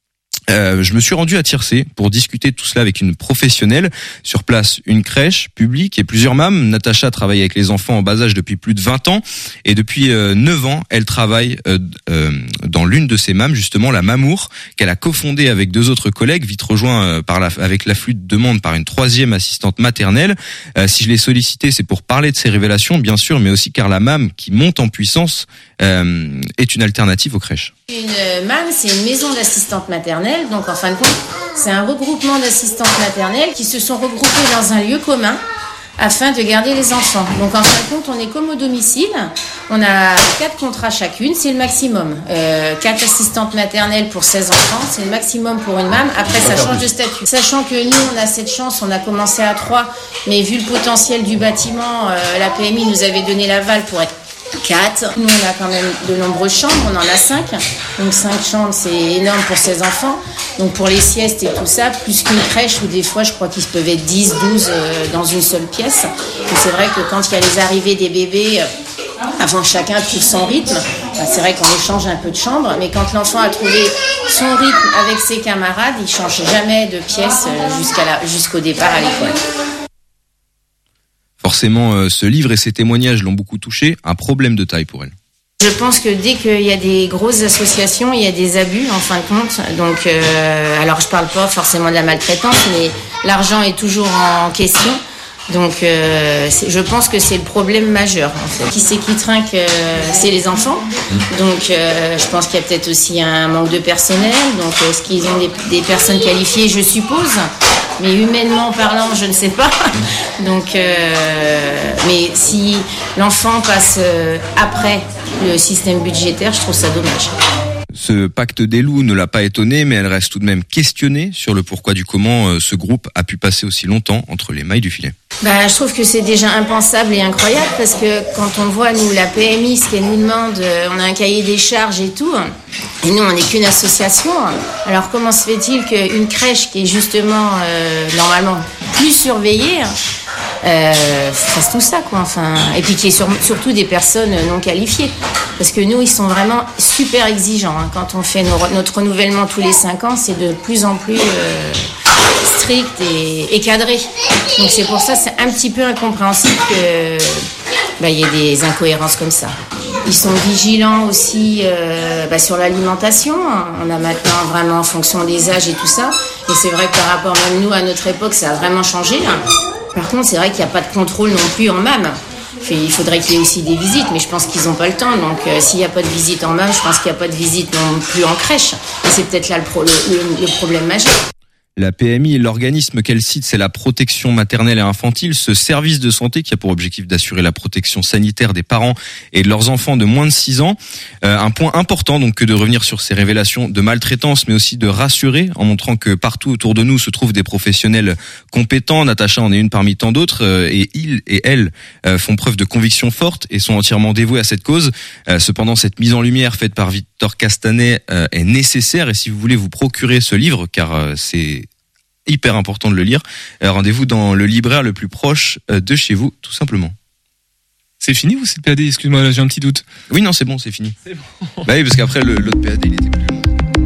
Euh, je me suis rendu à Tiercé pour discuter de tout cela avec une professionnelle. Sur place, une crèche publique et plusieurs mâmes. Natacha travaille avec les enfants en bas âge depuis plus de vingt ans, et depuis euh, neuf ans, elle travaille euh, euh, dans l'une de ces mâmes, justement la Mamour, qu'elle a cofondée avec deux autres collègues, vite rejoint euh, par la, avec l'afflux de demandes par une troisième assistante maternelle. Euh, si je l'ai sollicitée, c'est pour parler de ces révélations, bien sûr, mais aussi car la mâme qui monte en puissance euh, est une alternative aux crèches. Une mâme, c'est une maison d'assistantes maternelles, donc en fin de compte, c'est un regroupement d'assistantes maternelles qui se sont regroupées dans un lieu commun afin de garder les enfants. Donc en fin de compte, on est comme au domicile, on a quatre contrats chacune, c'est le maximum. Euh, quatre assistantes maternelles pour seize enfants, c'est le maximum pour une mâme. Après, ça change de statut. Sachant que nous, on a cette chance, on a commencé à trois, mais vu le potentiel du bâtiment, euh, la P M I nous avait donné l'aval pour être quatre. Nous, on a quand même de nombreuses chambres, on en a cinq. Donc cinq chambres, c'est énorme pour seize enfants. Donc pour les siestes et tout ça, plus qu'une crèche où des fois, je crois qu'ils peuvent être dix, douze euh, dans une seule pièce. Et c'est vrai que quand il y a les arrivées des bébés, euh, avant que chacun trouve son rythme, bah, c'est vrai qu'on échange un peu de chambre. Mais quand l'enfant a trouvé son rythme avec ses camarades, il change jamais de pièce euh, jusqu'à la, jusqu'au départ à l'école. Forcément, ce livre et ses témoignages l'ont beaucoup touché, un problème de taille pour elle. Je pense que dès qu'il y a des grosses associations, il y a des abus en fin de compte. Donc, euh, alors je parle pas forcément de la maltraitance, mais l'argent est toujours en question. Donc, euh, c'est, je pense que c'est le problème majeur. En fait. Qui c'est qui trinque, euh, c'est les enfants. Donc, euh, je pense qu'il y a peut-être aussi un manque de personnel. Donc, est-ce qu'ils ont des, des personnes qualifiées, je suppose. Mais humainement parlant, je ne sais pas. Donc, euh, mais si l'enfant passe euh, après le système budgétaire, je trouve ça dommage. Ce pacte des loups ne l'a pas étonnée, mais elle reste tout de même questionnée sur le pourquoi du comment euh, ce groupe a pu passer aussi longtemps entre les mailles du filet. Bah, je trouve que c'est déjà impensable et incroyable parce que quand on voit, nous, la P M I, ce qu'elle nous demande, euh, on a un cahier des charges et tout, et nous, on n'est qu'une association. Alors, comment se fait-il qu'une crèche qui est justement, euh, normalement, plus surveillée, euh, fasse tout ça, quoi, enfin, et puis qu'il y ait sur, surtout des personnes non qualifiées. Parce que nous, ils sont vraiment super exigeants. Hein. Quand on fait nos, notre renouvellement tous les cinq ans, c'est de plus en plus euh, strict et, et cadré. Donc c'est pour ça, c'est un petit peu incompréhensible que bah, y ait des incohérences comme ça. Ils sont vigilants aussi euh, bah, sur l'alimentation. On a maintenant vraiment en fonction des âges et tout ça. Et c'est vrai que par rapport même nous à notre époque, ça a vraiment changé. Hein. Par contre, c'est vrai qu'il n'y a pas de contrôle non plus en mâme. Il faudrait qu'il y ait aussi des visites, mais je pense qu'ils n'ont pas le temps. Donc, euh, s'il n'y a pas de visite en mâme, je pense qu'il n'y a pas de visite non plus en crèche. Et c'est peut-être là le, pro- le, le, le problème majeur. La P M I, l'organisme qu'elle cite, c'est la protection maternelle et infantile, ce service de santé qui a pour objectif d'assurer la protection sanitaire des parents et de leurs enfants de moins de six ans. Euh, un point important donc que de revenir sur ces révélations de maltraitance, mais aussi de rassurer en montrant que partout autour de nous se trouvent des professionnels compétents. Natacha en est une parmi tant d'autres, euh, et ils et elles euh, font preuve de conviction forte et sont entièrement dévoués à cette cause. Euh, cependant, cette mise en lumière faite par Victor Castanet euh, est nécessaire, et si vous voulez vous procurer ce livre, car euh, c'est hyper important de le lire. Euh, rendez-vous dans le libraire le plus proche euh, de chez vous, tout simplement. C'est fini ou c'est le P A D? Excuse-moi, là j'ai un petit doute. Oui, non, c'est bon, c'est fini. C'est bon. Bah oui, parce qu'après le, l'autre P A D, il était plus long.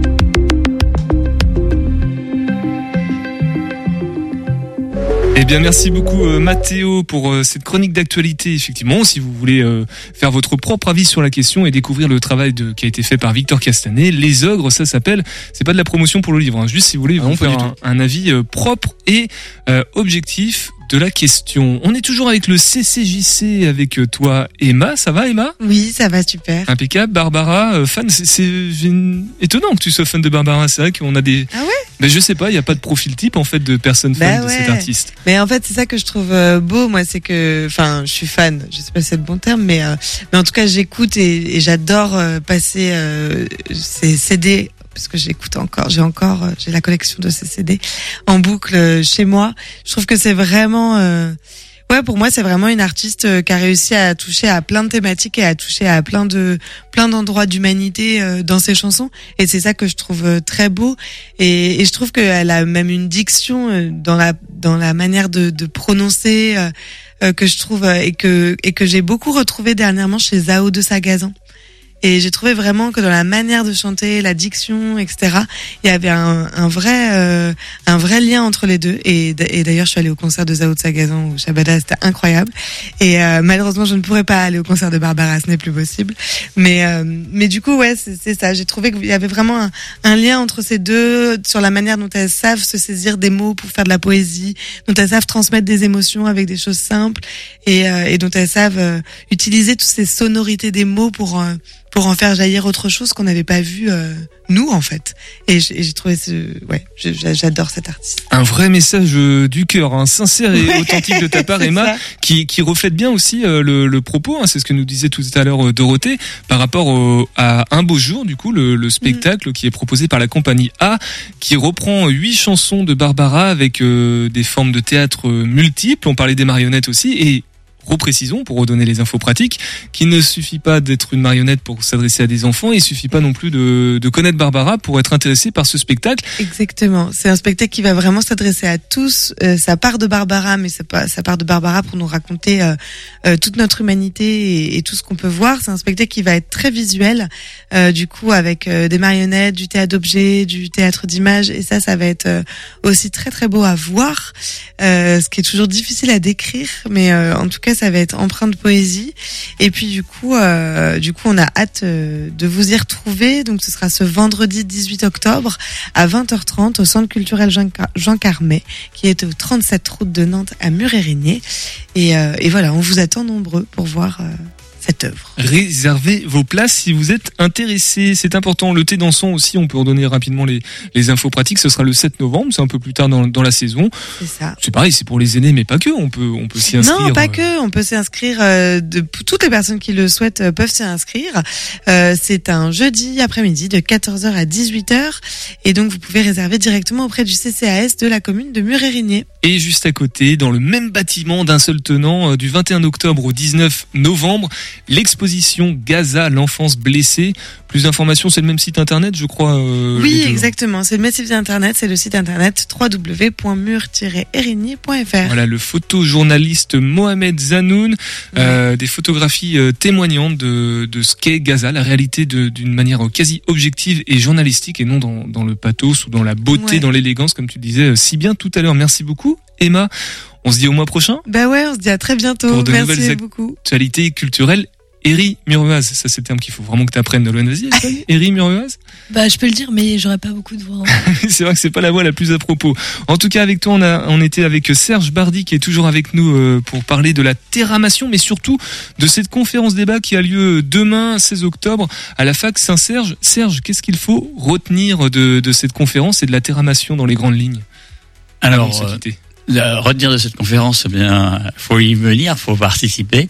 Eh bien, merci beaucoup euh, Mathéo pour euh, cette chronique d'actualité. Effectivement, si vous voulez euh, faire votre propre avis sur la question et découvrir le travail de, qui a été fait par Victor Castanet, Les Ogres, ça s'appelle. C'est pas de la promotion pour le livre, hein, juste si vous voulez ah vous non, faire un, un avis euh, propre et euh, objectif de la question. On est toujours avec le C C J C avec euh, toi, Emma. Ça va, Emma? Oui, ça va super. Impeccable. Barbara, euh, fan. C'est, c'est étonnant que tu sois fan de Barbara. C'est vrai qu'on a des. Ah ouais? Ben je sais pas, il y a pas de profil type en fait de personnes bah fans ouais. de cet artiste. Mais en fait, c'est ça que je trouve euh, beau, moi, c'est que, enfin, je suis fan. Je sais pas si c'est le bon terme, mais euh, mais en tout cas, j'écoute et, et j'adore euh, passer euh, ces C D. Parce que j'écoute encore, j'ai encore, euh, j'ai la collection de ces C D en boucle euh, chez moi. Je trouve que c'est vraiment, euh, ouais, pour moi, c'est vraiment une artiste euh, qui a réussi à toucher à plein de thématiques et à toucher à plein de, plein d'endroits d'humanité euh, dans ses chansons. Et c'est ça que je trouve euh, très beau. Et, et je trouve qu'elle a même une diction euh, dans la, dans la manière de, de prononcer euh, euh, que je trouve euh, et que et que j'ai beaucoup retrouvé dernièrement chez Zao de Sagazan. Et j'ai trouvé vraiment que dans la manière de chanter, la diction, et cetera, il y avait un, un vrai, euh, un vrai lien entre les deux. Et, et d'ailleurs, je suis allée au concert de Zao de Sagazan ou Shabada, c'était incroyable. Et euh, malheureusement, je ne pourrais pas aller au concert de Barbara, ce n'est plus possible. Mais, euh, mais du coup, ouais, c'est, c'est ça. J'ai trouvé qu'il y avait vraiment un, un lien entre ces deux sur la manière dont elles savent se saisir des mots pour faire de la poésie, dont elles savent transmettre des émotions avec des choses simples, et, euh, et dont elles savent euh, utiliser toutes ces sonorités des mots pour euh, pour en faire jaillir autre chose qu'on n'avait pas vu euh, nous en fait. Et j'ai, j'ai trouvé ce, ouais, j'adore cet artiste. Un vrai message euh, du cœur, hein, sincère et ouais, authentique de ta part, Emma, qui, qui reflète bien aussi euh, le, le propos. Hein, c'est ce que nous disait tout à l'heure euh, Dorothée par rapport au, à Un beau jour, du coup, le, le spectacle mmh. qui est proposé par la compagnie A, qui reprend huit chansons de Barbara avec euh, des formes de théâtre euh, multiples. On parlait des marionnettes aussi et reprécisons, pour redonner les infos pratiques, qu'il ne suffit pas d'être une marionnette pour s'adresser à des enfants, il suffit pas non plus de, de connaître Barbara pour être intéressé par ce spectacle. Exactement, c'est un spectacle qui va vraiment s'adresser à tous, euh, ça part de Barbara, mais ça, ça part de Barbara pour nous raconter euh, euh, toute notre humanité et, et tout ce qu'on peut voir. C'est un spectacle qui va être très visuel, euh, du coup avec euh, des marionnettes, du théâtre d'objets, du théâtre d'images, et ça, ça va être euh, aussi très très beau à voir, euh, ce qui est toujours difficile à décrire, mais euh, en tout cas ça va être empreint de poésie. Et puis du coup, euh, du coup, on a hâte euh, de vous y retrouver. Donc ce sera ce vendredi dix-huit octobre à vingt heures trente au Centre culturel Jean, Car- Jean Carmet, qui est au trente-sept route de Nantes à Mur-et-Régnier. Et, euh, et voilà, on vous attend nombreux pour voir. Euh, cette œuvre. Réservez vos places si vous êtes intéressés. C'est important. Le thé dansant aussi, on peut redonner rapidement les, les infos pratiques. Ce sera le sept novembre, c'est un peu plus tard dans, dans la saison. C'est ça. C'est pareil, c'est pour les aînés, mais pas que. On peut, on peut s'y inscrire. Non, pas que. On peut s'y inscrire. Euh, de, toutes les personnes qui le souhaitent euh, peuvent s'y inscrire. Euh, c'est un jeudi après-midi de quatorze heures à dix-huit heures. Et donc, vous pouvez réserver directement auprès du C C A S de la commune de Mur-et-Régnier. Et juste à côté, dans le même bâtiment d'un seul tenant, euh, du vingt et un octobre au dix-neuf novembre, l'exposition Gaza, l'enfance blessée. Plus d'informations, c'est le même site internet, je crois. Euh, oui, exactement. C'est le même site internet, c'est le site internet w w w point mur tiret erigny point f r. Voilà, le photojournaliste Mohamed Zanoun, euh, des photographies euh, témoignantes de, de ce qu'est Gaza, la réalité de, d'une manière quasi objective et journalistique, et non dans, dans le pathos ou dans la beauté, ouais. dans l'élégance, comme tu le disais si bien tout à l'heure. Merci beaucoup, Emma. On se dit au mois prochain. Bah ouais, on se dit à très bientôt. Pour de Merci nouvelles beaucoup. Actualités culturelles. Eri Muruaz, ça c'est le terme qu'il faut vraiment que tu apprennes de l'O N. Vas-y, Eri Muruaz. Bah je peux le dire, mais j'aurais pas beaucoup de voix. Hein. C'est vrai que c'est pas la voix la plus à propos. En tout cas, avec toi, on a, on était avec Serge Bardi qui est toujours avec nous euh, pour parler de la terramation, mais surtout de cette conférence débat qui a lieu demain, seize octobre, à la fac Saint-Serge. Serge, qu'est-ce qu'il faut retenir de, de cette conférence et de la terramation dans les grandes lignes? Alors, euh, retenir de cette conférence, eh bien, faut y venir, faut participer.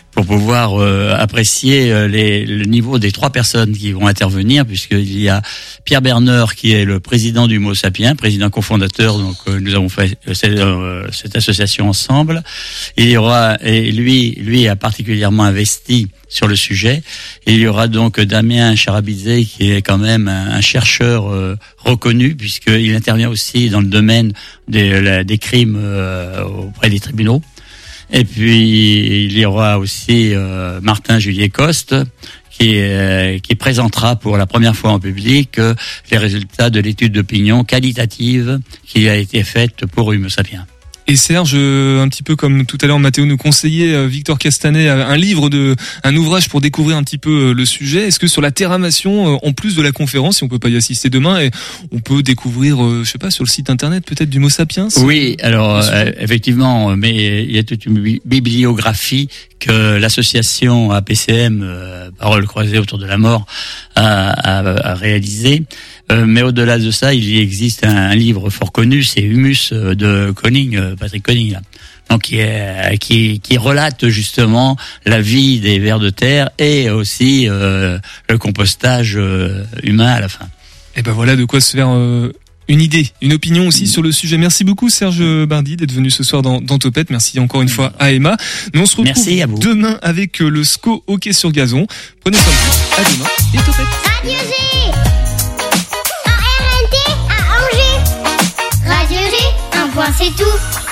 pour pouvoir euh, apprécier euh, les, le niveau des trois personnes qui vont intervenir, puisqu'il y a Pierre Berner qui est le président du Mot Sapiens, président cofondateur, donc euh, nous avons fait euh, cette, euh, cette association ensemble. Il y aura, et lui, lui a particulièrement investi sur le sujet. Et il y aura donc Damien Charabizé qui est quand même un, un chercheur euh, reconnu, puisqu'il intervient aussi dans le domaine des, la, des crimes euh, auprès des tribunaux. Et puis il y aura aussi euh, Martin Julier-Coste qui, euh, qui présentera pour la première fois en public euh, les résultats de l'étude d'opinion qualitative qui a été faite pour Homo sapiens. Et Serge, un petit peu comme tout à l'heure Mathéo nous conseillait, Victor Castanet, un livre, de, un ouvrage pour découvrir un petit peu le sujet. Est-ce que sur la terramation, en plus de la conférence, si on peut pas y assister demain, on peut découvrir, je sais pas, sur le site internet peut-être du Mot Sapiens? Oui, alors euh, effectivement, mais il y a toute une bibliographie que l'association A P C M, euh, Paroles croisées autour de la mort, a, a, a réalisé. Euh, mais au-delà de ça, il existe un, un livre fort connu, c'est Humus de Koning, Patrick Koning, là. Donc qui, est, qui, qui relate justement la vie des vers de terre et aussi euh, le compostage euh, humain à la fin. Et ben voilà de quoi se faire euh, une idée, une opinion aussi mmh. sur le sujet. Merci beaucoup Serge Bardi d'être venu ce soir dans, dans Topette. Merci encore une mmh. fois à Emma. Nous on se retrouve demain avec le S C O hockey sur gazon. Prenez soin de vous. À demain et Topette. Radio G, en R N T à Angers. Radio G, un point c'est tout.